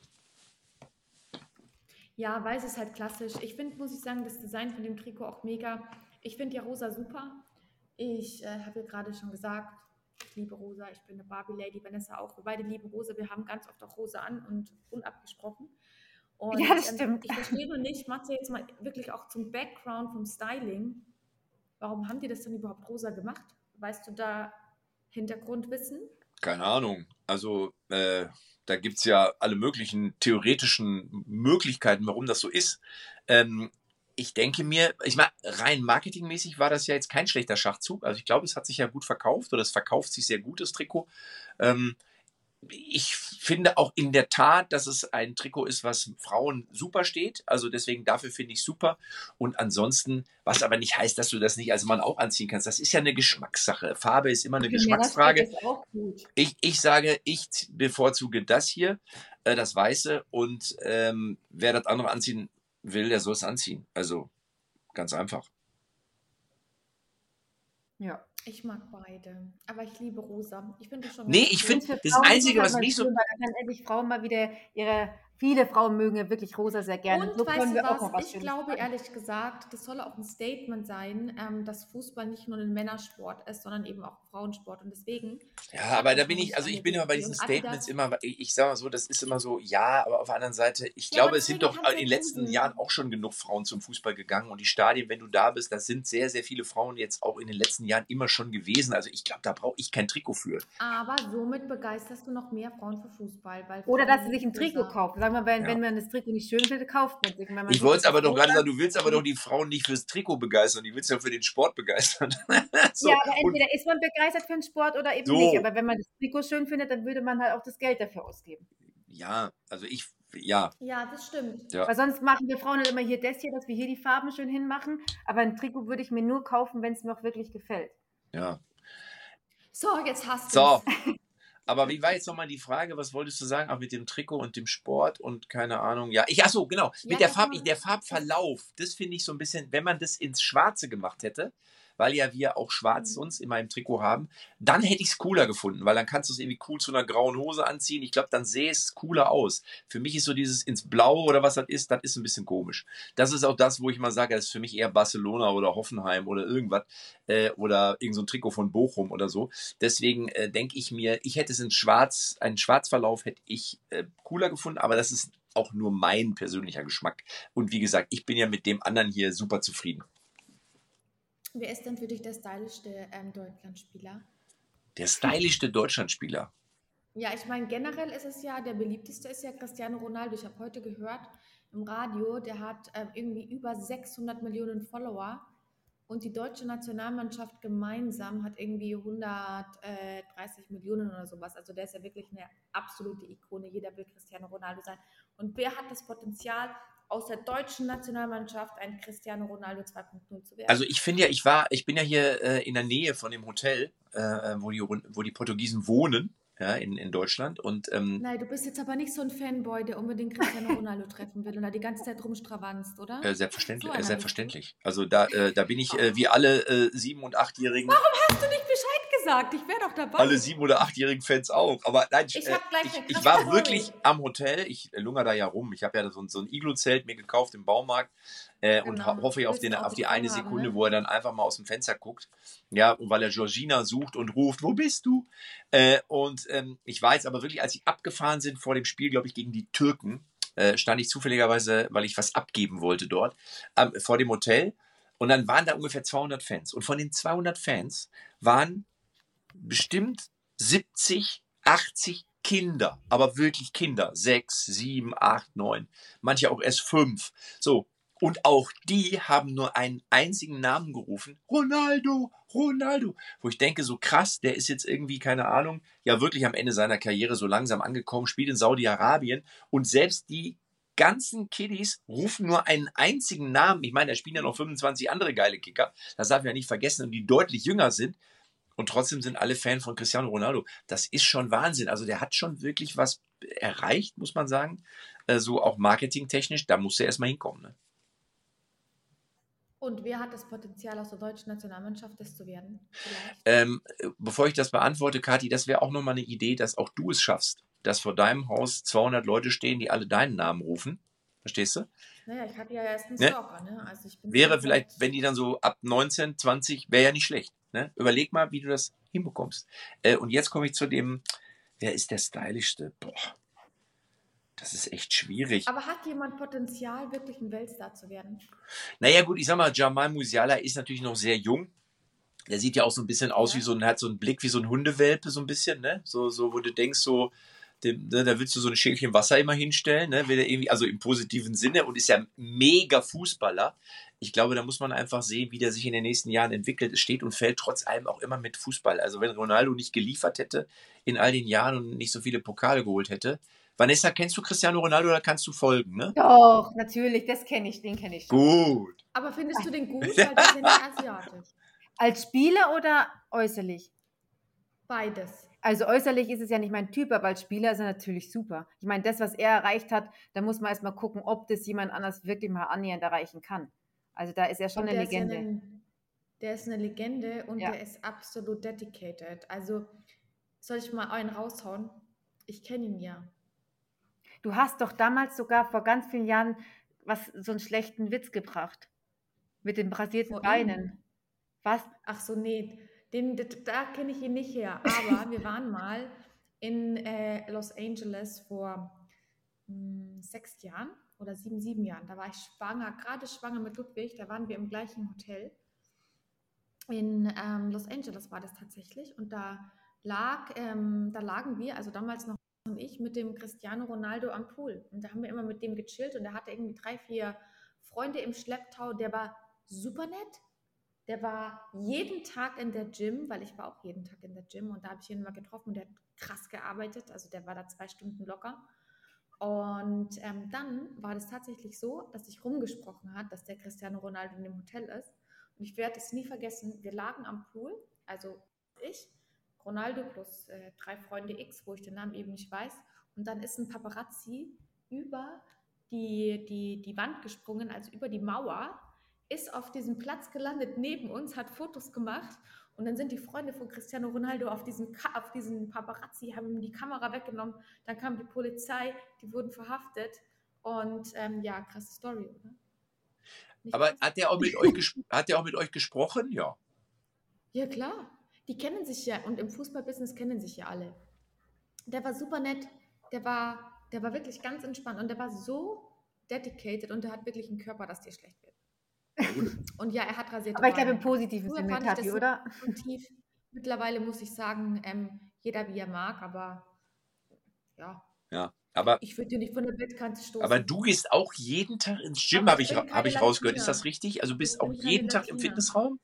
Ja, weiß ist halt klassisch. Ich finde, muss ich sagen, das Design von dem Trikot auch mega. Ich finde ja rosa super. Ich äh, habe ja gerade schon gesagt, ich liebe rosa. Ich bin eine Barbie-Lady, Vanessa auch. Wir beide lieben rosa. Wir haben ganz oft auch rosa an und unabgesprochen. Und Ja, das ähm, stimmt. ich verstehe nur nicht, Matze, jetzt mal wirklich auch zum Background vom Styling. Warum haben die das denn überhaupt rosa gemacht? Weißt du da Hintergrundwissen? keine Ahnung. Also, äh, da gibt es ja alle möglichen theoretischen Möglichkeiten, warum das so ist. Ähm, ich denke mir, ich meine, rein marketingmäßig war das ja jetzt kein schlechter Schachzug. Also ich glaube, es hat sich ja gut verkauft oder es verkauft sich sehr gut, das Trikot. Ähm, ich finde auch in der Tat, dass es ein Trikot ist, was Frauen super steht. Also deswegen dafür finde ich super. Und ansonsten, was aber nicht heißt, dass du das nicht als Mann auch anziehen kannst. Das ist ja eine Geschmackssache. Farbe ist immer eine Für Männer steht Geschmacksfrage. das auch gut. Ich, ich sage, ich z- bevorzuge das hier, äh, das Weiße. Und ähm, wer das andere anziehen will, der soll es anziehen. Also ganz einfach. Ja. Ich mag beide, aber ich liebe rosa. Ich finde das schon Nee, ganz ich cool. finde, Und für das Frauen ist Einzige, es halt was mal mich so schön, weil dann kann endlich Frauen mal wieder ihre viele Frauen mögen ja wirklich rosa sehr gerne. Und So weißt können du wir auch was? mal was Ich Schönes glaube sagen. ehrlich gesagt, das soll auch ein Statement sein, ähm, dass Fußball nicht nur ein Männersport ist, sondern eben auch ein Frauensport. Und deswegen Ja, hat aber da das bin ich, nämlich also ich eine bin immer bei D F B diesen und Statements Adidas. immer, ich, ich sage mal so, das ist immer so, ja, aber auf der anderen Seite, ich Ja, aber glaube, es sind deswegen doch kann es in ja den letzten geben. Jahren auch schon genug Frauen zum Fußball gegangen und die Stadien, wenn du da bist, das sind sehr, sehr viele Frauen jetzt auch in den letzten Jahren immer schon gewesen. Also ich glaube, da brauche ich kein Trikot für. Aber somit begeisterst du noch mehr Frauen für Fußball, weil Oder Frauen dass sie sich lieben ein Trikot rosa. kaufen. Sagen wir, wenn, Ja. wenn man das Trikot nicht schön findet, kauft man es. Wenn man Ich sieht, wollte es das aber ist doch gerade rosa. sagen, du willst aber doch die Frauen nicht fürs Trikot begeistern, die willst ja für den Sport begeistern. So, Ja, aber und entweder ist man begeistert für den Sport oder eben so. nicht. Aber wenn man das Trikot schön findet, dann würde man halt auch das Geld dafür ausgeben. Ja, also ich, ja, Ja, das stimmt. ja, Weil sonst machen wir Frauen halt immer hier das hier, dass wir hier die Farben schön hinmachen. Aber ein Trikot würde ich mir nur kaufen, wenn es mir auch wirklich gefällt. ja. So, jetzt hast du So, es. aber wie war jetzt nochmal die Frage, was wolltest du sagen, auch mit dem Trikot und dem Sport und keine Ahnung, ja, ich, ach so, genau, Ja, mit der dass Farb, man- der Farbverlauf, das finde ich so ein bisschen, wenn man das ins Schwarze gemacht hätte, weil ja wir auch schwarz Mhm. sonst immer im Trikot haben, dann hätte ich es cooler gefunden, weil dann kannst du es irgendwie cool zu einer grauen Hose anziehen. Ich glaube, dann sähe es cooler aus. Für mich ist so dieses ins Blaue oder was das ist, das ist ein bisschen komisch. Das ist auch das, wo ich mal sage, das ist für mich eher Barcelona oder Hoffenheim oder irgendwas äh, oder irgend so ein Trikot von Bochum oder so. Deswegen äh, denke ich mir, ich hätte es in Schwarz, einen Schwarzverlauf hätte ich äh, cooler gefunden, aber das ist auch nur mein persönlicher Geschmack. Und wie gesagt, ich bin ja mit dem anderen hier super zufrieden. Wer ist denn für dich der stylischste ähm, Deutschlandspieler? Der stylischste Deutschlandspieler. Ja, ich meine, generell ist es ja, der beliebteste ist ja Cristiano Ronaldo. Ich habe heute gehört im Radio, der hat ähm, irgendwie über sechshundert Millionen Follower und die deutsche Nationalmannschaft gemeinsam hat irgendwie hundertdreißig Millionen oder sowas. Also der ist ja wirklich eine absolute Ikone. Jeder will Cristiano Ronaldo sein. Und wer hat das Potenzial, aus der deutschen Nationalmannschaft ein Cristiano Ronaldo zwei Punkt null zu werden? Also ich finde ja, ich war, ich bin ja hier äh, in der Nähe von dem Hotel, äh, wo, die, wo die Portugiesen wohnen, ja, in, in Deutschland. Und ähm, Nein, du bist jetzt aber nicht so ein Fanboy, der unbedingt Cristiano Ronaldo treffen will und da die ganze Zeit rumstravanzt, oder? äh, selbstverständlich, So äh, einer selbstverständlich. Also da, äh, da bin ich äh, wie alle äh, sieben- und achtjährigen, Hast du nicht Bescheid gesagt? Ich wäre doch dabei. alle sieben- oder achtjährigen Fans auch. Aber nein, Ich äh, hab gleich ich, eine ich krasse war Story. wirklich am Hotel. Ich äh, lungere da ja rum. Ich habe ja so, ein- so ein Iglu-Zelt mir gekauft im Baumarkt äh, und Genau. ho hoffe ja auf, Willst den, du auf die Autogramm eine haben, Sekunde, ne? wo er dann einfach mal aus dem Fenster guckt. Ja, und weil er Georgina sucht und ruft, wo bist du? Äh, und ähm, ich war jetzt aber wirklich, als ich abgefahren sind vor dem Spiel, glaube ich, gegen die Türken, äh, stand ich zufälligerweise, weil ich was abgeben wollte dort, ähm, vor dem Hotel. Und dann waren da ungefähr zweihundert Fans. Und von den zweihundert Fans waren bestimmt siebzig, achtzig Kinder, aber wirklich Kinder, sechs, sieben, acht, neun, manche auch erst fünf. So, und auch die haben nur einen einzigen Namen gerufen, Ronaldo, Ronaldo. Wo ich denke, so krass, der ist jetzt irgendwie, keine Ahnung, ja wirklich am Ende seiner Karriere so langsam angekommen, spielt in Saudi-Arabien und selbst die ganzen Kiddies rufen nur einen einzigen Namen. Ich meine, da spielen ja noch fünfundzwanzig andere geile Kicker, das darf man ja nicht vergessen, und die deutlich jünger sind. Und trotzdem sind alle Fan von Cristiano Ronaldo. Das ist schon Wahnsinn. Also der hat schon wirklich was erreicht, muss man sagen. Äh, so auch marketingtechnisch, da muss er erstmal hinkommen. Ne? Und wer hat das Potenzial, aus der deutschen Nationalmannschaft das zu werden? Vielleicht. Ähm, bevor ich das beantworte, Kathi, das wäre auch nochmal eine Idee, dass auch du es schaffst, dass vor deinem Haus zweihundert Leute stehen, die alle deinen Namen rufen. Verstehst du? Naja, ich hatte ja erst einen Ne? Stalker, ne? Also ich bin Wäre schon vielleicht, seit- wenn die dann so ab neunzehn, zwanzig, wäre ja nicht schlecht. Ne? Überleg mal, wie du das hinbekommst. Äh, und jetzt komme ich zu dem, wer ist der stylischste? Boah, das ist echt schwierig. Aber hat jemand Potenzial, wirklich ein Weltstar zu werden? Naja gut, ich sag mal, Jamal Musiala ist natürlich noch sehr jung. Der sieht ja auch so ein bisschen aus Ja. wie so ein, hat so einen Blick wie so ein Hundewelpe, so ein bisschen, ne? So, so, wo du denkst, so, dem, ne, da willst du so ein Schälchen Wasser immer hinstellen, ne? Will der irgendwie, also im positiven Sinne, und ist ja ein mega Fußballer. Ich glaube, da muss man einfach sehen, wie der sich in den nächsten Jahren entwickelt. Es steht und fällt trotz allem auch immer mit Fußball. Also wenn Ronaldo nicht geliefert hätte in all den Jahren und nicht so viele Pokale geholt hätte. Vanessa, kennst du Cristiano Ronaldo oder kannst du folgen, ne? Doch, natürlich, das kenne ich, den kenne ich schon. Gut. Aber findest du den gut? Weil der ist ja nicht asiatisch. Als Spieler oder äußerlich? Beides. Also äußerlich ist es ja nicht mein Typ, aber als Spieler ist er natürlich super. Ich meine, das, was er erreicht hat, da muss man erstmal gucken, ob das jemand anders wirklich mal annähernd erreichen kann. Also da ist er schon Und eine der ist ja Legende. ein, der ist eine Legende und Ja. der ist absolut dedicated. Also soll ich mal einen raushauen? Ich kenne ihn ja. Du hast doch damals sogar vor ganz vielen Jahren was, so einen schlechten Witz gebracht. Mit den rasierten Vor ihm? Beinen. Was? Ach so, nee, den, d- da kenne ich ihn nicht her. Aber wir waren mal in äh, Los Angeles vor mh, sechs Jahren oder sieben, sieben Jahren. Da war ich schwanger, gerade schwanger mit Ludwig. Da waren wir im gleichen Hotel. In ähm, Los Angeles war das tatsächlich. Und da lag, ähm, da lagen wir, also damals noch und ich, mit dem Cristiano Ronaldo am Pool. Und da haben wir immer mit dem gechillt und der hatte irgendwie drei, vier Freunde im Schlepptau. Der war super nett. Der war jeden Tag in der Gym, weil ich war auch jeden Tag in der Gym und da habe ich ihn immer getroffen und der hat krass gearbeitet. Also der war da zwei Stunden locker. Und ähm, dann war das tatsächlich so, dass sich rumgesprochen hat, dass der Cristiano Ronaldo in dem Hotel ist. Und ich werde es nie vergessen, wir lagen am Pool, also ich, Ronaldo plus äh, drei Freunde X, wo ich den Namen eben nicht weiß. Und dann ist ein Paparazzi über die, die, die Wand gesprungen, also über die Mauer, ist auf diesem Platz gelandet neben uns, hat Fotos gemacht. Und dann sind die Freunde von Cristiano Ronaldo auf diesen, Ka- auf diesen Paparazzi, haben ihm die Kamera weggenommen. Dann kam die Polizei, die wurden verhaftet. Und ähm, ja, krasse Story, oder? Nicht Aber krass? hat der auch mit euch, ges- hat der auch mit euch gesprochen? Ja. Ja, klar. Die kennen sich ja und im Fußballbusiness kennen sich ja alle. Der war super nett. Der war, der war wirklich ganz entspannt und der war so dedicated und der hat wirklich einen Körper, dass dir schlecht wird. Und ja, er hat rasierte Aber ich glaube im Beine. positiven Früher Sinne, fand ich Kathi, das oder? tief. Mittlerweile muss ich sagen, ähm, jeder wie er mag, aber ja, Ja. Aber, ich würde dir nicht von der Bettkante stoßen. aber du gehst auch jeden Tag ins Gym, Aber habe ich ich, bin hab keine ich rausgehört. Ist Latina. das richtig? Also du bist Ich auch bin keine jeden Tag im Latina. Fitnessraum?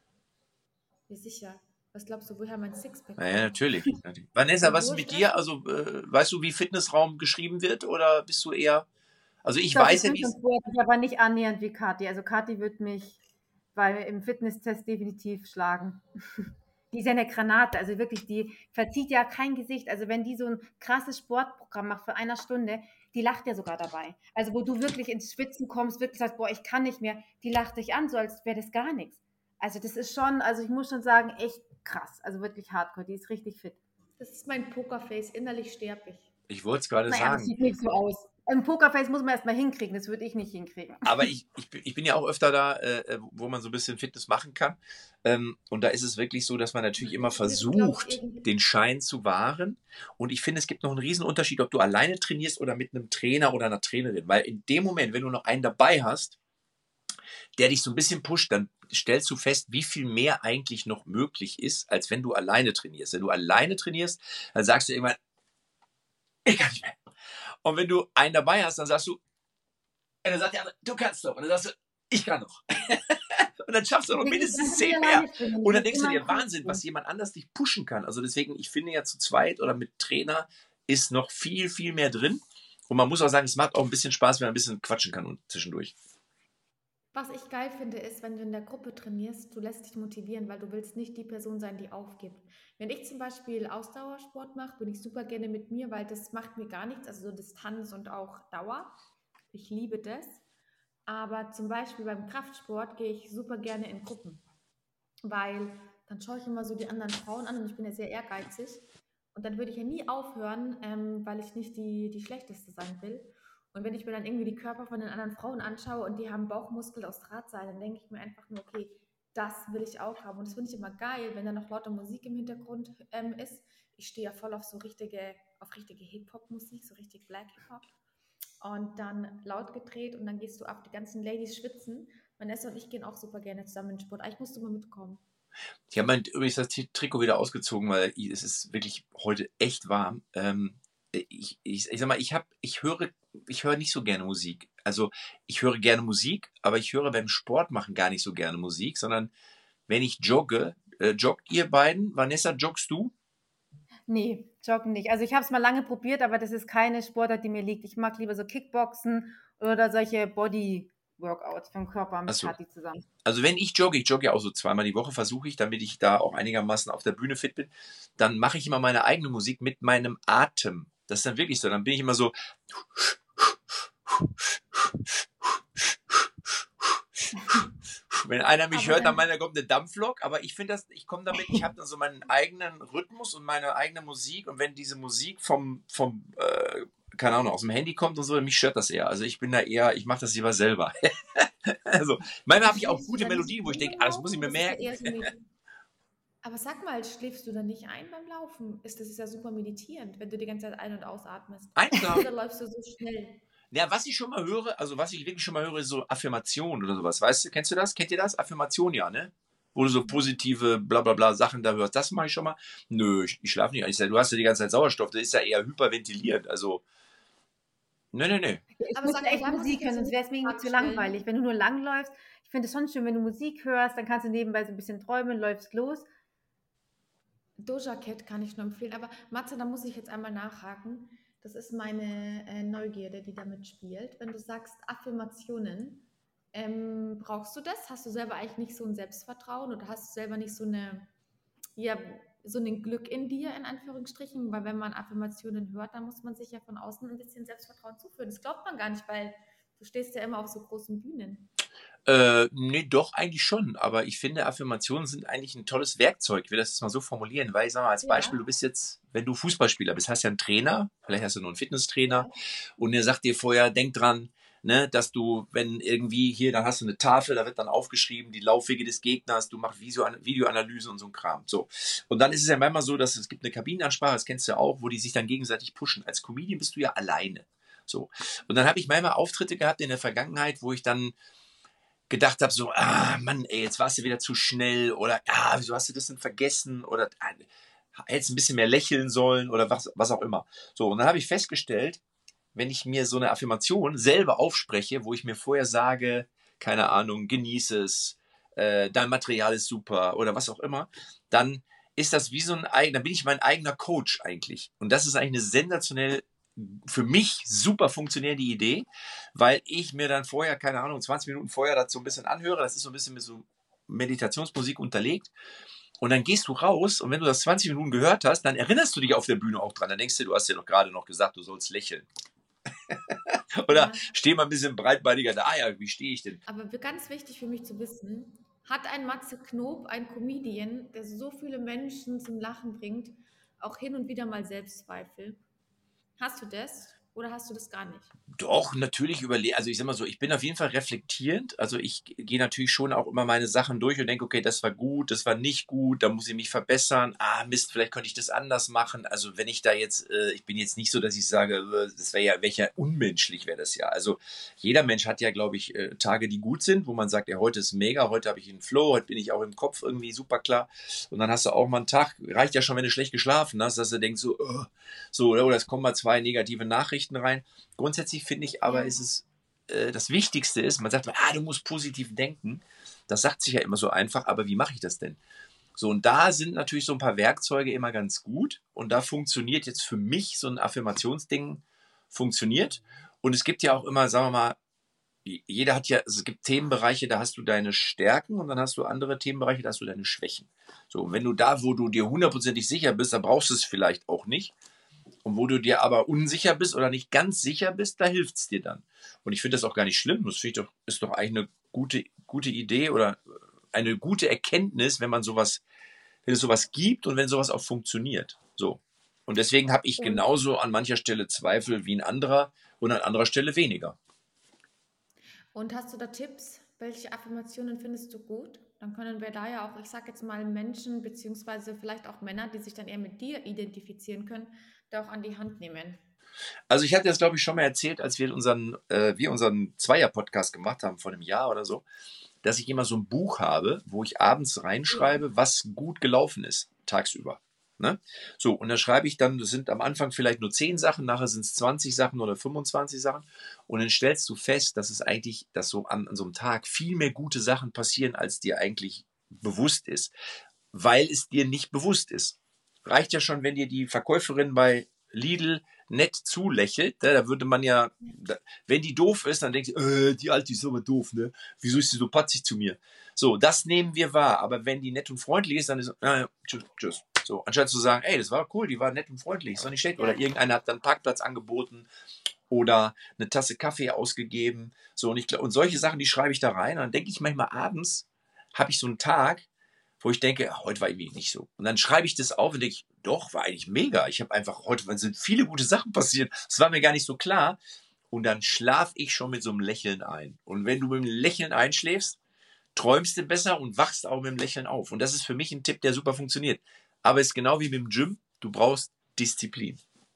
Ja, sicher. Was glaubst du, woher mein Sixpack Naja, kommt? natürlich. Vanessa, Und was wo ist ich mit dir? das- Also, äh, weißt du, wie Fitnessraum geschrieben wird oder bist du eher. Also, ich Doch, weiß ich ja, bin wie schon es. sportlich, aber nicht annähernd wie Kathi. Also Kathi wird mich bei, im Fitnesstest definitiv schlagen. Die ist ja eine Granate, also wirklich, die verzieht ja kein Gesicht. Also wenn die so ein krasses Sportprogramm macht für eine Stunde, die lacht ja sogar dabei. Also wo du wirklich ins Schwitzen kommst, wirklich sagst, boah, ich kann nicht mehr, die lacht dich an, so als wäre das gar nichts. Also das ist schon, also ich muss schon sagen, echt krass. Also wirklich hardcore, die ist richtig fit. Das ist mein Pokerface. Innerlich sterbe ich. Ich wollte es gerade Naja, das sagen. sieht nicht so aus. Ein Pokerface muss man erstmal hinkriegen, das würde ich nicht hinkriegen. Aber ich, ich, bin- ich bin ja auch öfter da, äh, wo man so ein bisschen Fitness machen kann. Ähm, und da ist es wirklich so, dass man natürlich immer Das ist, glaub ich, versucht, irgendwie- den Schein zu wahren. Und ich finde, es gibt noch einen riesen Unterschied, ob du alleine trainierst oder mit einem Trainer oder einer Trainerin. Weil in dem Moment, wenn du noch einen dabei hast, der dich so ein bisschen pusht, dann stellst du fest, wie viel mehr eigentlich noch möglich ist, als wenn du alleine trainierst. Wenn du alleine trainierst, dann sagst du irgendwann, ich kann nicht mehr. Und wenn du einen dabei hast, dann sagst du, und dann sagt der andere, du kannst doch. Und dann sagst du, ich kann noch. Und dann schaffst du noch mindestens zehn mehr. Und dann denkst du dir, Wahnsinn, was jemand anders dich pushen kann. Also deswegen, ich finde ja zu zweit oder mit Trainer ist noch viel, viel mehr drin. Und man muss auch sagen, es macht auch ein bisschen Spaß, wenn man ein bisschen quatschen kann und zwischendurch. Was ich geil finde, ist, wenn du in der Gruppe trainierst, du lässt dich motivieren, weil du willst nicht die Person sein, die aufgibt. Wenn ich zum Beispiel Ausdauersport mache, bin ich super gerne mit mir, weil das macht mir gar nichts, also so Distanz und auch Dauer. Ich liebe das. Aber zum Beispiel beim Kraftsport gehe ich super gerne in Gruppen, weil dann schaue ich immer so die anderen Frauen an und ich bin ja sehr ehrgeizig. Und dann würde ich ja nie aufhören, ähm, weil ich nicht die, die Schlechteste sein will. Und wenn ich mir dann irgendwie die Körper von den anderen Frauen anschaue und die haben Bauchmuskel aus Drahtseil, dann denke ich mir einfach nur, okay, das will ich auch haben. Und das finde ich immer geil, wenn da noch lauter Musik im Hintergrund ähm, ist. Ich stehe ja voll auf so richtige, auf richtige Hip-Hop-Musik, so richtig Black Hip-Hop. Und dann laut gedreht und dann gehst du ab, die ganzen Ladies schwitzen. Vanessa und ich gehen auch super gerne zusammen in den Sport. Eigentlich musst du mal mitkommen. Ich habe mein, übrigens das T- Trikot wieder ausgezogen, weil es ist wirklich heute echt warm. Ähm, ich, ich, ich sag mal, ich habe, ich höre, ich höre nicht so gerne Musik. Also ich höre gerne Musik, aber ich höre beim Sport machen gar nicht so gerne Musik, sondern wenn ich jogge, äh, joggt ihr beiden? Vanessa, joggst du? Nee, Joggen nicht. Also ich habe es mal lange probiert, aber das ist keine Sportart, die mir liegt. Ich mag lieber so Kickboxen oder solche Body-Workouts für den Körper mit Ach so. Kathi zusammen. Also wenn ich jogge, ich jogge ja auch so zweimal die Woche, versuche ich, damit ich da auch einigermaßen auf der Bühne fit bin, dann mache ich immer meine eigene Musik mit meinem Atem. Das ist dann wirklich so. Dann bin ich immer so. Wenn einer mich Aber hört, dann- dann meint er, kommt eine Dampflok, aber ich finde das, ich komme damit, ich habe dann so meinen eigenen Rhythmus und meine eigene Musik und wenn diese Musik vom, vom äh, keine Ahnung, aus dem Handy kommt und so, mich stört das eher. Also ich bin da eher, ich mache das lieber selber. Also, manchmal habe ich auch Schläfst du gute dann nicht Melodien, wo ich ein denke, beim ah, das muss ich Laufen? mir Das ist ja merken. eher so Medi- Aber sag mal, schläfst du dann nicht ein beim Laufen? Ist, das ist ja super meditierend, wenn du die ganze Zeit ein- und ausatmest. Einschlafen. Oder läufst du so schnell? Ja, was ich schon mal höre, also was ich wirklich schon mal höre, ist so Affirmation oder sowas. Weißt du, kennst du das? Kennt ihr das? Affirmation, ja, ne? Wo du so positive bla bla bla Sachen da hörst. Das mache ich schon mal. Nö, ich, ich schlafe nicht. Ich sag, du hast ja die ganze Zeit Sauerstoff, das ist ja eher hyperventilierend. Also, ne, ne, ne. Ich Aber müsste sag mal, echt da muss ich Musik jetzt hören, sonst eine wäre es mir irgendwie Frage zu stellen. langweilig. Wenn du nur langläufst, ich finde es schon schön, wenn du Musik hörst, dann kannst du nebenbei so ein bisschen träumen, läufst los. Doja Cat kann ich nur empfehlen. Aber Matze, da muss ich jetzt einmal nachhaken. Das ist meine äh, Neugierde, die damit spielt. Wenn du sagst Affirmationen, ähm, brauchst du das? Hast du selber eigentlich nicht so ein Selbstvertrauen oder hast du selber nicht so eine, ja, so ein Glück in dir, in Anführungsstrichen? Weil wenn man Affirmationen hört, dann muss man sich ja von außen ein bisschen Selbstvertrauen zuführen. Das glaubt man gar nicht, weil du stehst ja immer auf so großen Bühnen. Äh, nee, doch, eigentlich schon. Aber ich finde, Affirmationen sind eigentlich ein tolles Werkzeug. Ich will das jetzt mal so formulieren, weil ich sage mal als Beispiel, Ja, du bist jetzt, wenn du Fußballspieler bist, hast ja einen Trainer, vielleicht hast du nur einen Fitnesstrainer ja, und der sagt dir vorher, denk dran, ne, dass du, wenn irgendwie hier, dann hast du eine Tafel, da wird dann aufgeschrieben, die Laufwege des Gegners, du machst Visio- Videoanalyse und so ein Kram. So. Und dann ist es ja manchmal so, dass es gibt eine Kabinenansprache, das kennst du ja auch, wo die sich dann gegenseitig pushen. Als Comedian bist du ja alleine. So. Und dann habe ich manchmal Auftritte gehabt in der Vergangenheit, wo ich dann gedacht habe, so, ah, Mann, ey, jetzt warst du wieder zu schnell oder, ah, wieso hast du das denn vergessen oder ah, hättest ein bisschen mehr lächeln sollen oder was, was auch immer. So, und dann habe ich festgestellt, wenn ich mir so eine Affirmation selber aufspreche, wo ich mir vorher sage, keine Ahnung, genieße es, äh, dein Material ist super oder was auch immer, dann ist das wie so ein eigen, dann bin ich mein eigener Coach eigentlich. Und das ist eigentlich eine sensationell für mich super funktionierende Idee, weil ich mir dann vorher, keine Ahnung, zwanzig Minuten vorher das so ein bisschen anhöre, das ist so ein bisschen mit so Meditationsmusik unterlegt und dann gehst du raus und wenn du das zwanzig Minuten gehört hast, dann erinnerst du dich auf der Bühne auch dran, dann denkst du, du hast ja doch gerade noch gesagt, du sollst lächeln. Oder ja. steh mal ein bisschen breitbeiniger da, ah ja, wie stehe ich denn? Aber ganz wichtig für mich zu wissen, hat ein Matze Knob, ein Comedian, der so viele Menschen zum Lachen bringt, auch hin und wieder mal Selbstzweifel? Hast du das oder hast du das gar nicht? Doch, natürlich überlege, also ich sag mal so, ich bin auf jeden Fall reflektierend, also ich gehe natürlich schon auch immer meine Sachen durch und denke, okay, das war gut, das war nicht gut, da muss ich mich verbessern, ah Mist, vielleicht könnte ich das anders machen, also wenn ich da jetzt, äh, ich bin jetzt nicht so, dass ich sage, äh, das wäre ja, welcher unmenschlich wäre das ja, also jeder Mensch hat ja, glaube ich, äh, Tage, die gut sind, wo man sagt, ja, heute ist mega, heute habe ich einen Flow, heute bin ich auch im Kopf irgendwie super klar und dann hast du auch mal einen Tag, reicht ja schon, wenn du schlecht geschlafen hast, dass du denkst so, uh, so, oder es kommen mal zwei negative Nachrichten rein. Grundsätzlich finde ich aber, Ja. ist es äh, das Wichtigste ist, man sagt, ah, du musst positiv denken. Das sagt sich ja immer so einfach, aber wie mache ich das denn? So, und da sind natürlich so ein paar Werkzeuge immer ganz gut. Und da funktioniert jetzt für mich so ein Affirmationsding, funktioniert. Und es gibt ja auch immer, sagen wir mal, jeder hat ja, es gibt Themenbereiche, da hast du deine Stärken und dann hast du andere Themenbereiche, da hast du deine Schwächen. So, und wenn du da, wo du dir hundertprozentig sicher bist, da brauchst du es vielleicht auch nicht. Und wo du dir aber unsicher bist oder nicht ganz sicher bist, da hilft es dir dann. Und ich finde das auch gar nicht schlimm. Das finde ich doch, ist doch eigentlich eine gute, gute Idee oder eine gute Erkenntnis, wenn man sowas, wenn es sowas gibt und wenn sowas auch funktioniert. So. Und deswegen habe ich Und, genauso an mancher Stelle Zweifel wie ein anderer und an anderer Stelle weniger. und hast du da Tipps? Welche Affirmationen findest du gut? Dann können wir da ja auch, ich sage jetzt mal Menschen, beziehungsweise vielleicht auch Männer, die sich dann eher mit dir identifizieren können, da auch an die Hand nehmen. Also ich hatte das, glaube ich, schon mal erzählt, als wir unseren, äh, wir unseren Zweier-Podcast gemacht haben, vor einem Jahr oder so, dass ich immer so ein Buch habe, wo ich abends reinschreibe, was gut gelaufen ist, tagsüber. Ne? So, und da schreibe ich dann, das sind am Anfang vielleicht nur zehn Sachen, nachher sind es zwanzig Sachen oder fünfundzwanzig Sachen. Und dann stellst du fest, dass es eigentlich, dass so an, an so einem Tag viel mehr gute Sachen passieren, als dir eigentlich bewusst ist, weil es dir nicht bewusst ist. Reicht ja schon, wenn dir die Verkäuferin bei Lidl nett zulächelt, ne? Da würde man ja, da, wenn die doof ist, dann denkt sie, äh, die Alte ist aber doof, ne? Wieso ist sie so patzig zu mir? So, das nehmen wir wahr, aber wenn die nett und freundlich ist, dann ist, äh, tschüss, tschüss. So, anstatt zu sagen, ey, das war cool, die war nett und freundlich, ist doch nicht schlecht. Ja. Oder irgendeiner hat dann einen Parkplatz angeboten oder eine Tasse Kaffee ausgegeben. So, und, ich, und solche Sachen, die schreibe ich da rein. Und dann denke ich manchmal abends, habe ich so einen Tag, wo ich denke, ah, heute war irgendwie nicht so. Und dann schreibe ich das auf und denke, doch, war eigentlich mega. Ich habe einfach, heute sind viele gute Sachen passiert. Das war mir gar nicht so klar. Und dann schlafe ich schon mit so einem Lächeln ein. Und wenn du mit einem Lächeln einschläfst, träumst du besser und wachst auch mit dem Lächeln auf. Und das ist für mich ein Tipp, der super funktioniert. Aber es ist genau wie mit dem Gym, du brauchst Disziplin.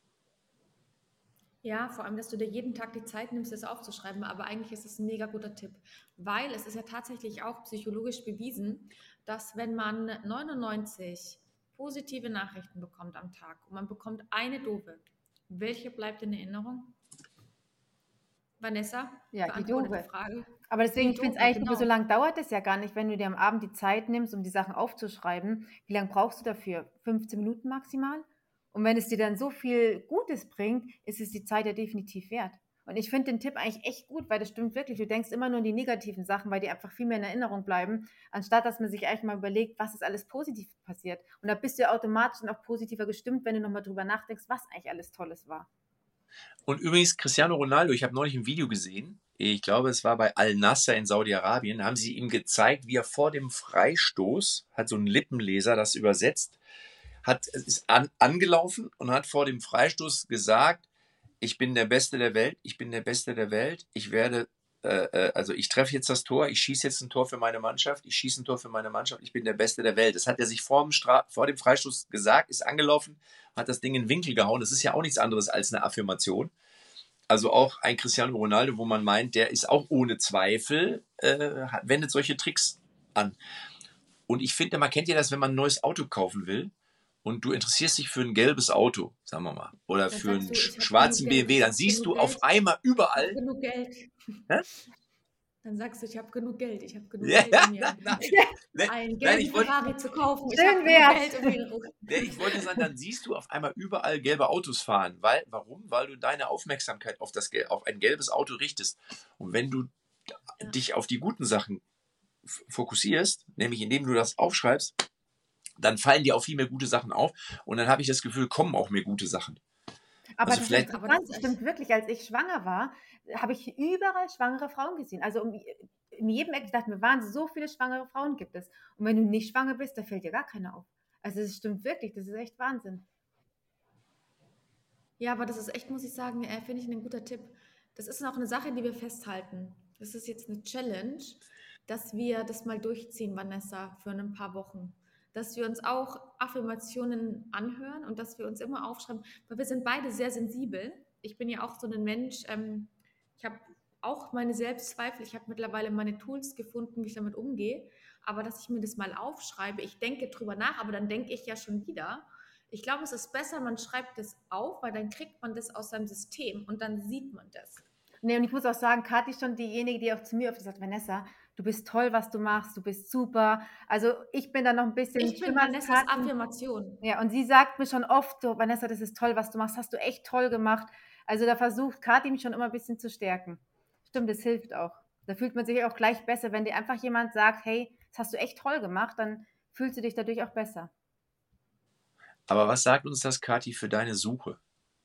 Ja, vor allem, dass du dir jeden Tag die Zeit nimmst, das aufzuschreiben, aber eigentlich ist es ein mega guter Tipp, weil es ist ja tatsächlich auch psychologisch bewiesen, dass wenn man neunundneunzig positive Nachrichten bekommt am Tag und man bekommt eine doofe, welche bleibt in Erinnerung? Vanessa, Ja, die beantworte doofe. die Frage. Aber deswegen, Die ich finde es doofe, eigentlich, genau. so lange dauert es ja gar nicht, wenn du dir am Abend die Zeit nimmst, um die Sachen aufzuschreiben. Wie lange brauchst du dafür? fünfzehn Minuten maximal? Und wenn es dir dann so viel Gutes bringt, ist es die Zeit ja definitiv wert. Und ich finde den Tipp eigentlich echt gut, weil das stimmt wirklich. Du denkst immer nur an die negativen Sachen, weil die einfach viel mehr in Erinnerung bleiben, anstatt dass man sich eigentlich mal überlegt, was ist alles positiv passiert. Und da bist du ja automatisch noch positiver gestimmt, wenn du nochmal drüber nachdenkst, was eigentlich alles Tolles war. Und übrigens, Cristiano Ronaldo, ich habe neulich ein Video gesehen, ich glaube, es war bei Al-Nassr in Saudi-Arabien, da haben sie ihm gezeigt, wie er vor dem Freistoß, hat so einen Lippenleser das übersetzt, hat, ist an, angelaufen und hat vor dem Freistoß gesagt, ich bin der Beste der Welt, ich bin der Beste der Welt, ich werde, äh, also ich treffe jetzt das Tor, ich schieße jetzt ein Tor für meine Mannschaft, ich schieße ein Tor für meine Mannschaft, ich bin der Beste der Welt. Das hat er sich vor dem, Stra- vor dem Freistoß gesagt, ist angelaufen, hat das Ding in den Winkel gehauen. Das ist ja auch nichts anderes als eine Affirmation. Also auch ein Cristiano Ronaldo, wo man meint, der ist auch ohne Zweifel, äh, wendet solche Tricks an. Und ich finde, man kennt ja das, wenn man ein neues Auto kaufen will und du interessierst dich für ein gelbes Auto, sagen wir mal, oder Dann für einen sagst du, ich hab schwarzen genug B M Geld, W, ich dann hab siehst genug du auf Geld. einmal Ich habe überall, genug Geld. hä? Dann sagst du, ich habe genug Geld, ich habe genug Ja, Geld, um mir nein, nein, einen nein, gelben ich wollte, Ferrari zu kaufen. Ich Schön habe genug wär's. Geld, um mir nee, ich wollte sagen, dann siehst du auf einmal überall gelbe Autos fahren. Weil, warum? Weil du deine Aufmerksamkeit auf, das, Gel- auf ein gelbes Auto richtest. Und wenn du Ja. dich auf die guten Sachen f- fokussierst, nämlich indem du das aufschreibst, dann fallen dir auch viel mehr gute Sachen auf. Und dann habe ich das Gefühl, kommen auch mehr gute Sachen. Aber Also das ist vielleicht, Aber das interessant, ist das stimmt wirklich. Als ich schwanger war, habe ich überall schwangere Frauen gesehen. Also um, in jedem Eck, ich dachte mir, Wahnsinn, so viele schwangere Frauen gibt es. Und wenn du nicht schwanger bist, da fällt dir gar keine auf. Also das stimmt wirklich, das ist echt Wahnsinn. Ja, aber das ist echt, muss ich sagen, äh, finde ich ein guter Tipp. Das ist auch eine Sache, die wir festhalten. Das ist jetzt eine Challenge, dass wir das mal durchziehen, Vanessa, für ein paar Wochen. Dass wir uns auch Affirmationen anhören und dass wir uns immer aufschreiben, weil wir sind beide sehr sensibel. Ich bin ja auch so ein Mensch, ähm, ich habe auch meine Selbstzweifel, ich habe mittlerweile meine Tools gefunden, wie ich damit umgehe, aber dass ich mir das mal aufschreibe, ich denke drüber nach, aber dann denke ich ja schon wieder. Ich glaube, es ist besser, man schreibt das auf, weil dann kriegt man das aus seinem System und dann sieht man das. Nee, und ich muss auch sagen, Kathi ist schon diejenige, die auch zu mir oft sagt, Vanessa, du bist toll, was du machst, du bist super. Also ich bin da noch ein bisschen Ich bin schlimmer als Vanessas Kathi. Affirmation. Ja, und sie sagt mir schon oft, so, Vanessa, das ist toll, was du machst, hast du echt toll gemacht. Also da versucht Kathi mich schon immer ein bisschen zu stärken. Stimmt, das hilft auch. Da fühlt man sich auch gleich besser, wenn dir einfach jemand sagt, hey, das hast du echt toll gemacht, dann fühlst du dich dadurch auch besser. aber was sagt uns das, Kathi, für deine Suche?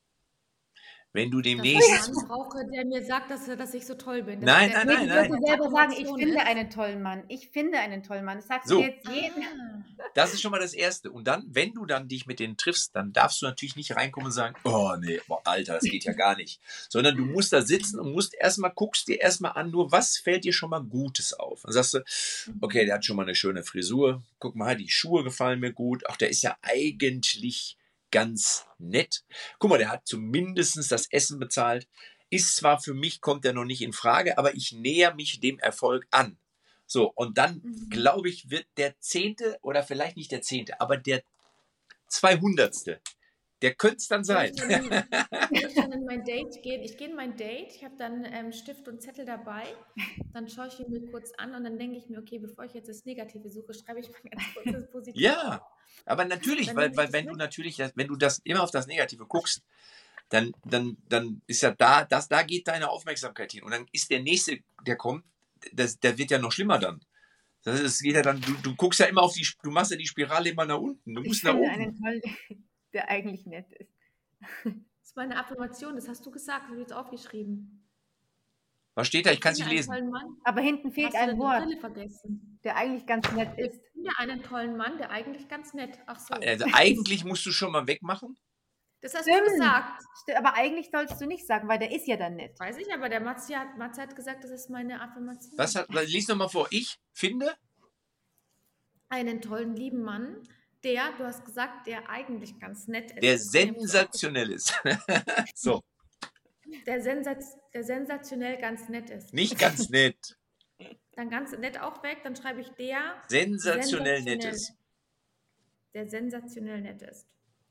Wenn du Dass ich demnächst... einen Mann brauche, der mir sagt, dass, dass ich so toll bin. Dass Nein, der, nein, Nee, nein, du nein. dürfen selber sagen, ich Affirmation finde ist. einen tollen Mann. Ich finde einen tollen Mann. Das sagst So. du jetzt jedem. Ah, Das ist schon mal das Erste. Und dann, wenn du dann dich mit denen triffst, dann darfst du natürlich nicht reinkommen und sagen, oh nee, boah, Alter, das geht ja gar nicht. Sondern du musst da sitzen und musst erstmal, guckst dir erstmal an, nur was fällt dir schon mal Gutes auf? Dann sagst du, okay, der hat schon mal eine schöne Frisur. Guck mal, die Schuhe gefallen mir gut. Ach, der ist ja eigentlich ganz nett. Guck mal, der hat zumindest das Essen bezahlt. Ist zwar für mich, kommt er noch nicht in Frage, aber ich näher mich dem Erfolg an. So, und dann, Mhm. glaube ich, wird der Zehnte, oder vielleicht nicht der Zehnte, aber der Zweihundertste, der könnte es dann Soll sein. ich, schon in, soll ich schon in mein Date gehen? Ich gehe in mein Date, ich habe dann ähm, Stift und Zettel dabei, dann schaue ich ihn mir kurz an und dann denke ich mir, okay, bevor ich jetzt das Negative suche, schreibe ich mal ganz kurz das Positive Ja, auf. aber natürlich, Dann weil, nehme ich weil das wenn du mit. natürlich, das- wenn du das immer auf das Negative guckst, dann, dann, dann ist ja da, das, da geht deine Aufmerksamkeit hin. Und dann ist der Nächste, der kommt, das, der wird ja noch schlimmer dann. Das ist, es geht ja dann, du, du guckst ja immer auf die, du machst ja die Spirale immer nach unten. Du Ich musst nach finde oben. einen tollen, der eigentlich nett ist. Das ist meine Affirmation, das hast du gesagt, das habe ich jetzt aufgeschrieben. Was steht da? Ich kann es Ich nicht finde einen lesen. tollen Mann. Aber hinten fehlt Hast du ein denn die Wort, Brille vergessen? der eigentlich ganz nett Ich ist. finde einen tollen Mann, der eigentlich ganz nett. Ach so. Also eigentlich musst du schon mal wegmachen. Das hast du Stimmt. gesagt. Sti- Aber eigentlich sollst du nicht sagen, weil der ist ja dann nett. Weiß ich, aber der Matze hat, Matze hat gesagt, das ist meine Affirmation. Was hat, lies noch mal vor. Ich finde, Einen tollen, lieben Mann, der, du hast gesagt, der eigentlich ganz nett ist. der Das ist mir nämlich so sensationell ist. So, aufgefallen. Der, sensaz der sensationell ganz nett ist. nicht ganz nett. Dann ganz nett auch weg, dann schreibe ich der Sensationell nett sensationell- ist. Der sensationell nett ist.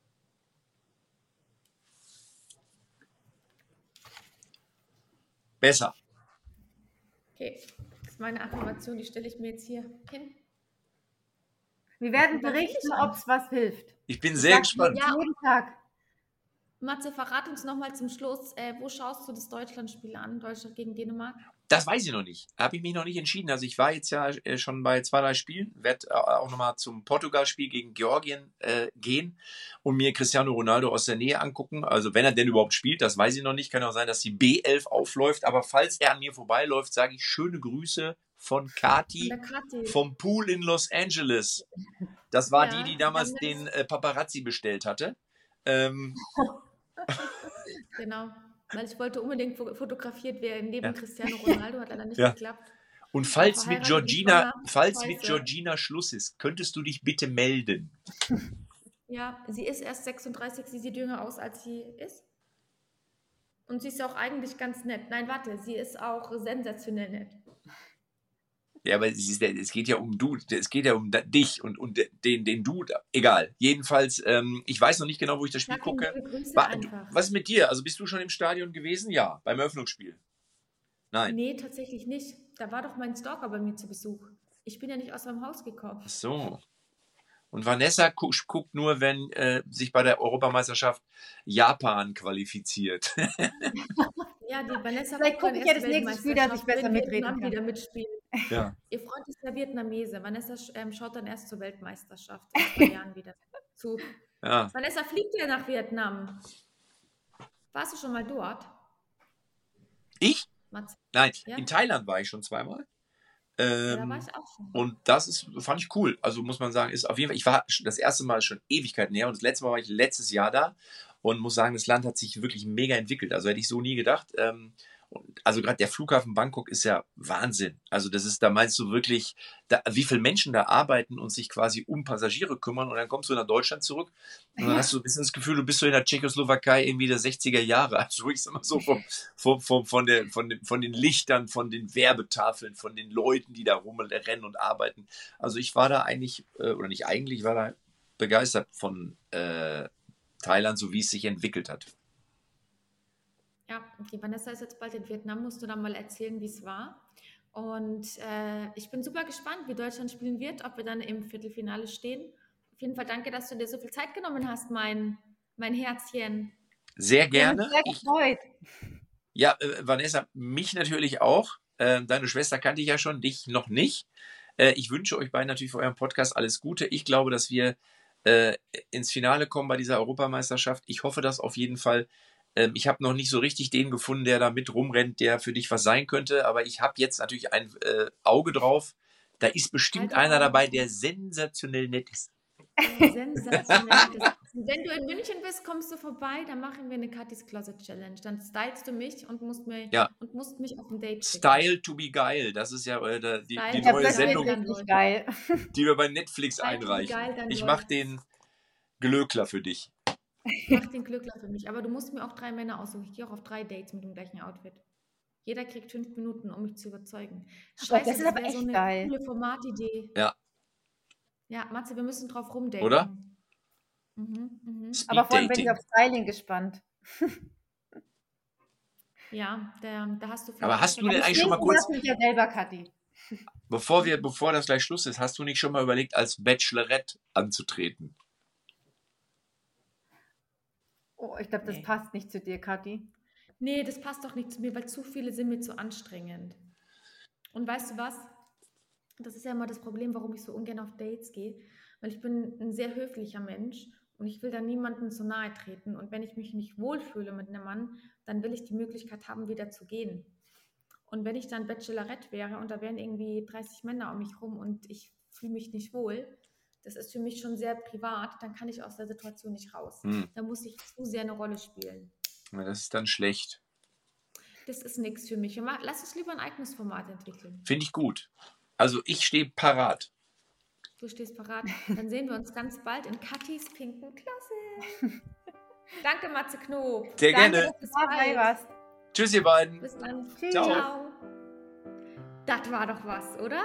Besser. Okay, das ist meine Affirmation, die stelle ich mir jetzt hier hin. Wir werden Dann berichten, fängt es an. ob es was hilft. Ich bin Ich sehr sag's gespannt. Ja. Jeden Tag. Matze, verrat uns nochmal zum Schluss, äh, wo schaust du das Deutschlandspiel an? Deutschland gegen Dänemark? Das weiß ich noch nicht. Habe ich mich noch nicht entschieden. Also ich war jetzt ja äh, schon bei zwei, drei Spielen, werde äh, auch nochmal zum Portugal-Spiel gegen Georgien äh, gehen und mir Cristiano Ronaldo aus der Nähe angucken. Also wenn er denn überhaupt spielt, das weiß ich noch nicht. Kann auch sein, dass die B elf aufläuft. Aber falls er an mir vorbeiläuft, sage ich schöne Grüße von Von Kati der Kathi. vom Pool in Los Angeles. Das war Ja, die, die damals damals- den äh, Paparazzi bestellt hatte. Ähm, Genau. Weil ich wollte unbedingt fo- fotografiert werden neben Ja. Cristiano Ronaldo, hat leider nicht Ja. geklappt. und falls mit verheiratet, Georgina, schwanger, falls mit scheiße. Georgina Schluss ist, könntest du dich bitte melden. Ja, sie ist erst sechsunddreißig, sie sieht jünger aus, als sie ist. Und sie ist auch eigentlich ganz nett. Nein, warte, sie ist auch sensationell nett. Ja, aber es, ist, es geht ja um du, es geht ja um da- dich und, und den, den du, egal. Jedenfalls, ähm, ich weiß noch nicht genau, wo ich das Spiel Sag ihm gucke. liebe Grüße Wa- du, einfach. was ist mit dir? Also bist du schon im Stadion gewesen? Ja, beim Eröffnungsspiel. Nein. Nee, tatsächlich nicht. Da war doch mein Stalker bei mir zu Besuch. Ich bin ja nicht aus meinem Haus gekommen. Ach so. Und Vanessa gu guckt nur, wenn äh, sich bei der Europameisterschaft Japan qualifiziert. Ja, die Vanessa Vielleicht guckt gucke dann ich ja erst das nächste Spiel, dass ich Weltmeisterschaft, besser wenn mitreden Vietnam kann. wieder mitspielt. Ja. Ihr Freund ist ja Vietnamese. Vanessa ähm, schaut dann erst zur Weltmeisterschaft in zwei Jahren wieder zu. ja. Vanessa fliegt ja nach Vietnam. Warst du schon mal dort? Ich? Matze? Nein, Ja. in Thailand war ich schon zweimal. Ja, da Ähm, war ich auch schon. Und das ist, fand ich cool. Also muss man sagen, ist auf jeden Fall, ich war schon- das erste Mal schon Ewigkeiten her und das letzte Mal war ich letztes Jahr da und muss sagen, das Land hat sich wirklich mega entwickelt. Also hätte ich so nie gedacht. Ähm, und also gerade der Flughafen Bangkok ist ja Wahnsinn. Also das ist, da meinst du wirklich, da, wie viele Menschen da arbeiten und sich quasi um Passagiere kümmern und dann kommst du nach Deutschland zurück und dann hast du ein bisschen das Gefühl, du bist so in der Tschechoslowakei irgendwie der sechziger Jahre. Also ich sag mal so vom, vom, vom, von, der, von, den, von den Lichtern, von den Werbetafeln, von den Leuten, die da rumrennen und arbeiten. Also ich war da eigentlich, äh, oder nicht eigentlich, ich war da begeistert von äh, Thailand, so wie es sich entwickelt hat. Ja, die Vanessa ist jetzt bald in Vietnam, musst du dann mal erzählen, wie es war. Und äh, ich bin super gespannt, wie Deutschland spielen wird, ob wir dann im Viertelfinale stehen. Auf jeden Fall danke, dass du dir so viel Zeit genommen hast, mein, mein Herzchen. Sehr Wir haben gerne. uns sehr Ich, gefreut. ja, äh, Vanessa, mich natürlich auch. Äh, deine Schwester kannte ich ja schon, dich noch nicht. Äh, ich wünsche euch beiden natürlich für euren Podcast alles Gute. Ich glaube, dass wir äh, ins Finale kommen bei dieser Europameisterschaft. Ich hoffe das auf jeden Fall. Ähm, ich habe noch nicht so richtig den gefunden, der da mit rumrennt, der für dich was sein könnte. Aber ich habe jetzt natürlich ein äh, Auge drauf. Da ist bestimmt Halte einer Auge dabei, drauf. der sensationell nett ist. Sensationell. Wenn du in München bist, kommst du vorbei, dann machen wir eine Katis Closet Challenge. Dann stylst du mich und musst, mir, Ja. und musst mich auf ein Date schicken. Style to be geil. Das ist ja äh, da- die, Style die to Ja, neue das geil. Sendung, wird richtig geil. die wir bei Netflix Style to be einreichen. geil, dann Ich läuft's. mache den Glöckler für dich. Mach den Glückler für mich. Aber du musst mir auch drei Männer aussuchen. Ich gehe auch auf drei Dates mit dem gleichen Outfit. Jeder kriegt fünf Minuten, um mich zu überzeugen. Gott, das ist aber wäre echt so eine geil. coole Formatidee. Ja. Ja, Matze, wir müssen drauf rumdaten. Oder? Mhm, mhm. Aber vor allem bin ich Speed-Dating. auf Styling gespannt. Ja, da, da hast du viel. Aber hast du denn Aber eigentlich schon mal Das kurz, machst du ja selber, Kathi. bevor wir, bevor das gleich Schluss ist, hast du nicht schon mal überlegt, als Bachelorette anzutreten? Oh, ich glaube, das Nee. passt nicht zu dir, Kathi. Nee, das passt doch nicht zu mir, weil zu viele sind mir zu anstrengend. Und weißt du was? Das ist ja immer das Problem, warum ich so ungern auf Dates gehe. Weil ich bin ein sehr höflicher Mensch und ich will da niemandem zu nahe treten. Und wenn ich mich nicht wohlfühle mit einem Mann, dann will ich die Möglichkeit haben, wieder zu gehen. Und wenn ich dann Bachelorette wäre und da wären irgendwie dreißig Männer um mich rum und ich fühle mich nicht wohl, das ist für mich schon sehr privat, dann kann ich aus der Situation nicht raus. Hm. Da muss ich zu sehr eine Rolle spielen. Ja, das ist dann schlecht. Das ist nichts für mich. Wir machen- Lass uns lieber ein eigenes Format entwickeln. Finde ich gut. Also ich stehe parat. Du stehst parat. Dann sehen wir uns ganz bald in Katis pinken Klasse. Danke, Matze Knob. Sehr Danke, gerne. dass du dabei warst. Tschüss, ihr beiden. Bis dann. Tschüss. Ciao. Das war doch was, oder?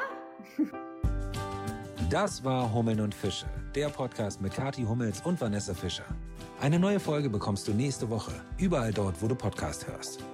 Das war Hummeln und Fische, der Podcast mit Kathi Hummels und Vanessa Fischer. Eine neue Folge bekommst du nächste Woche, überall dort, wo du Podcast hörst.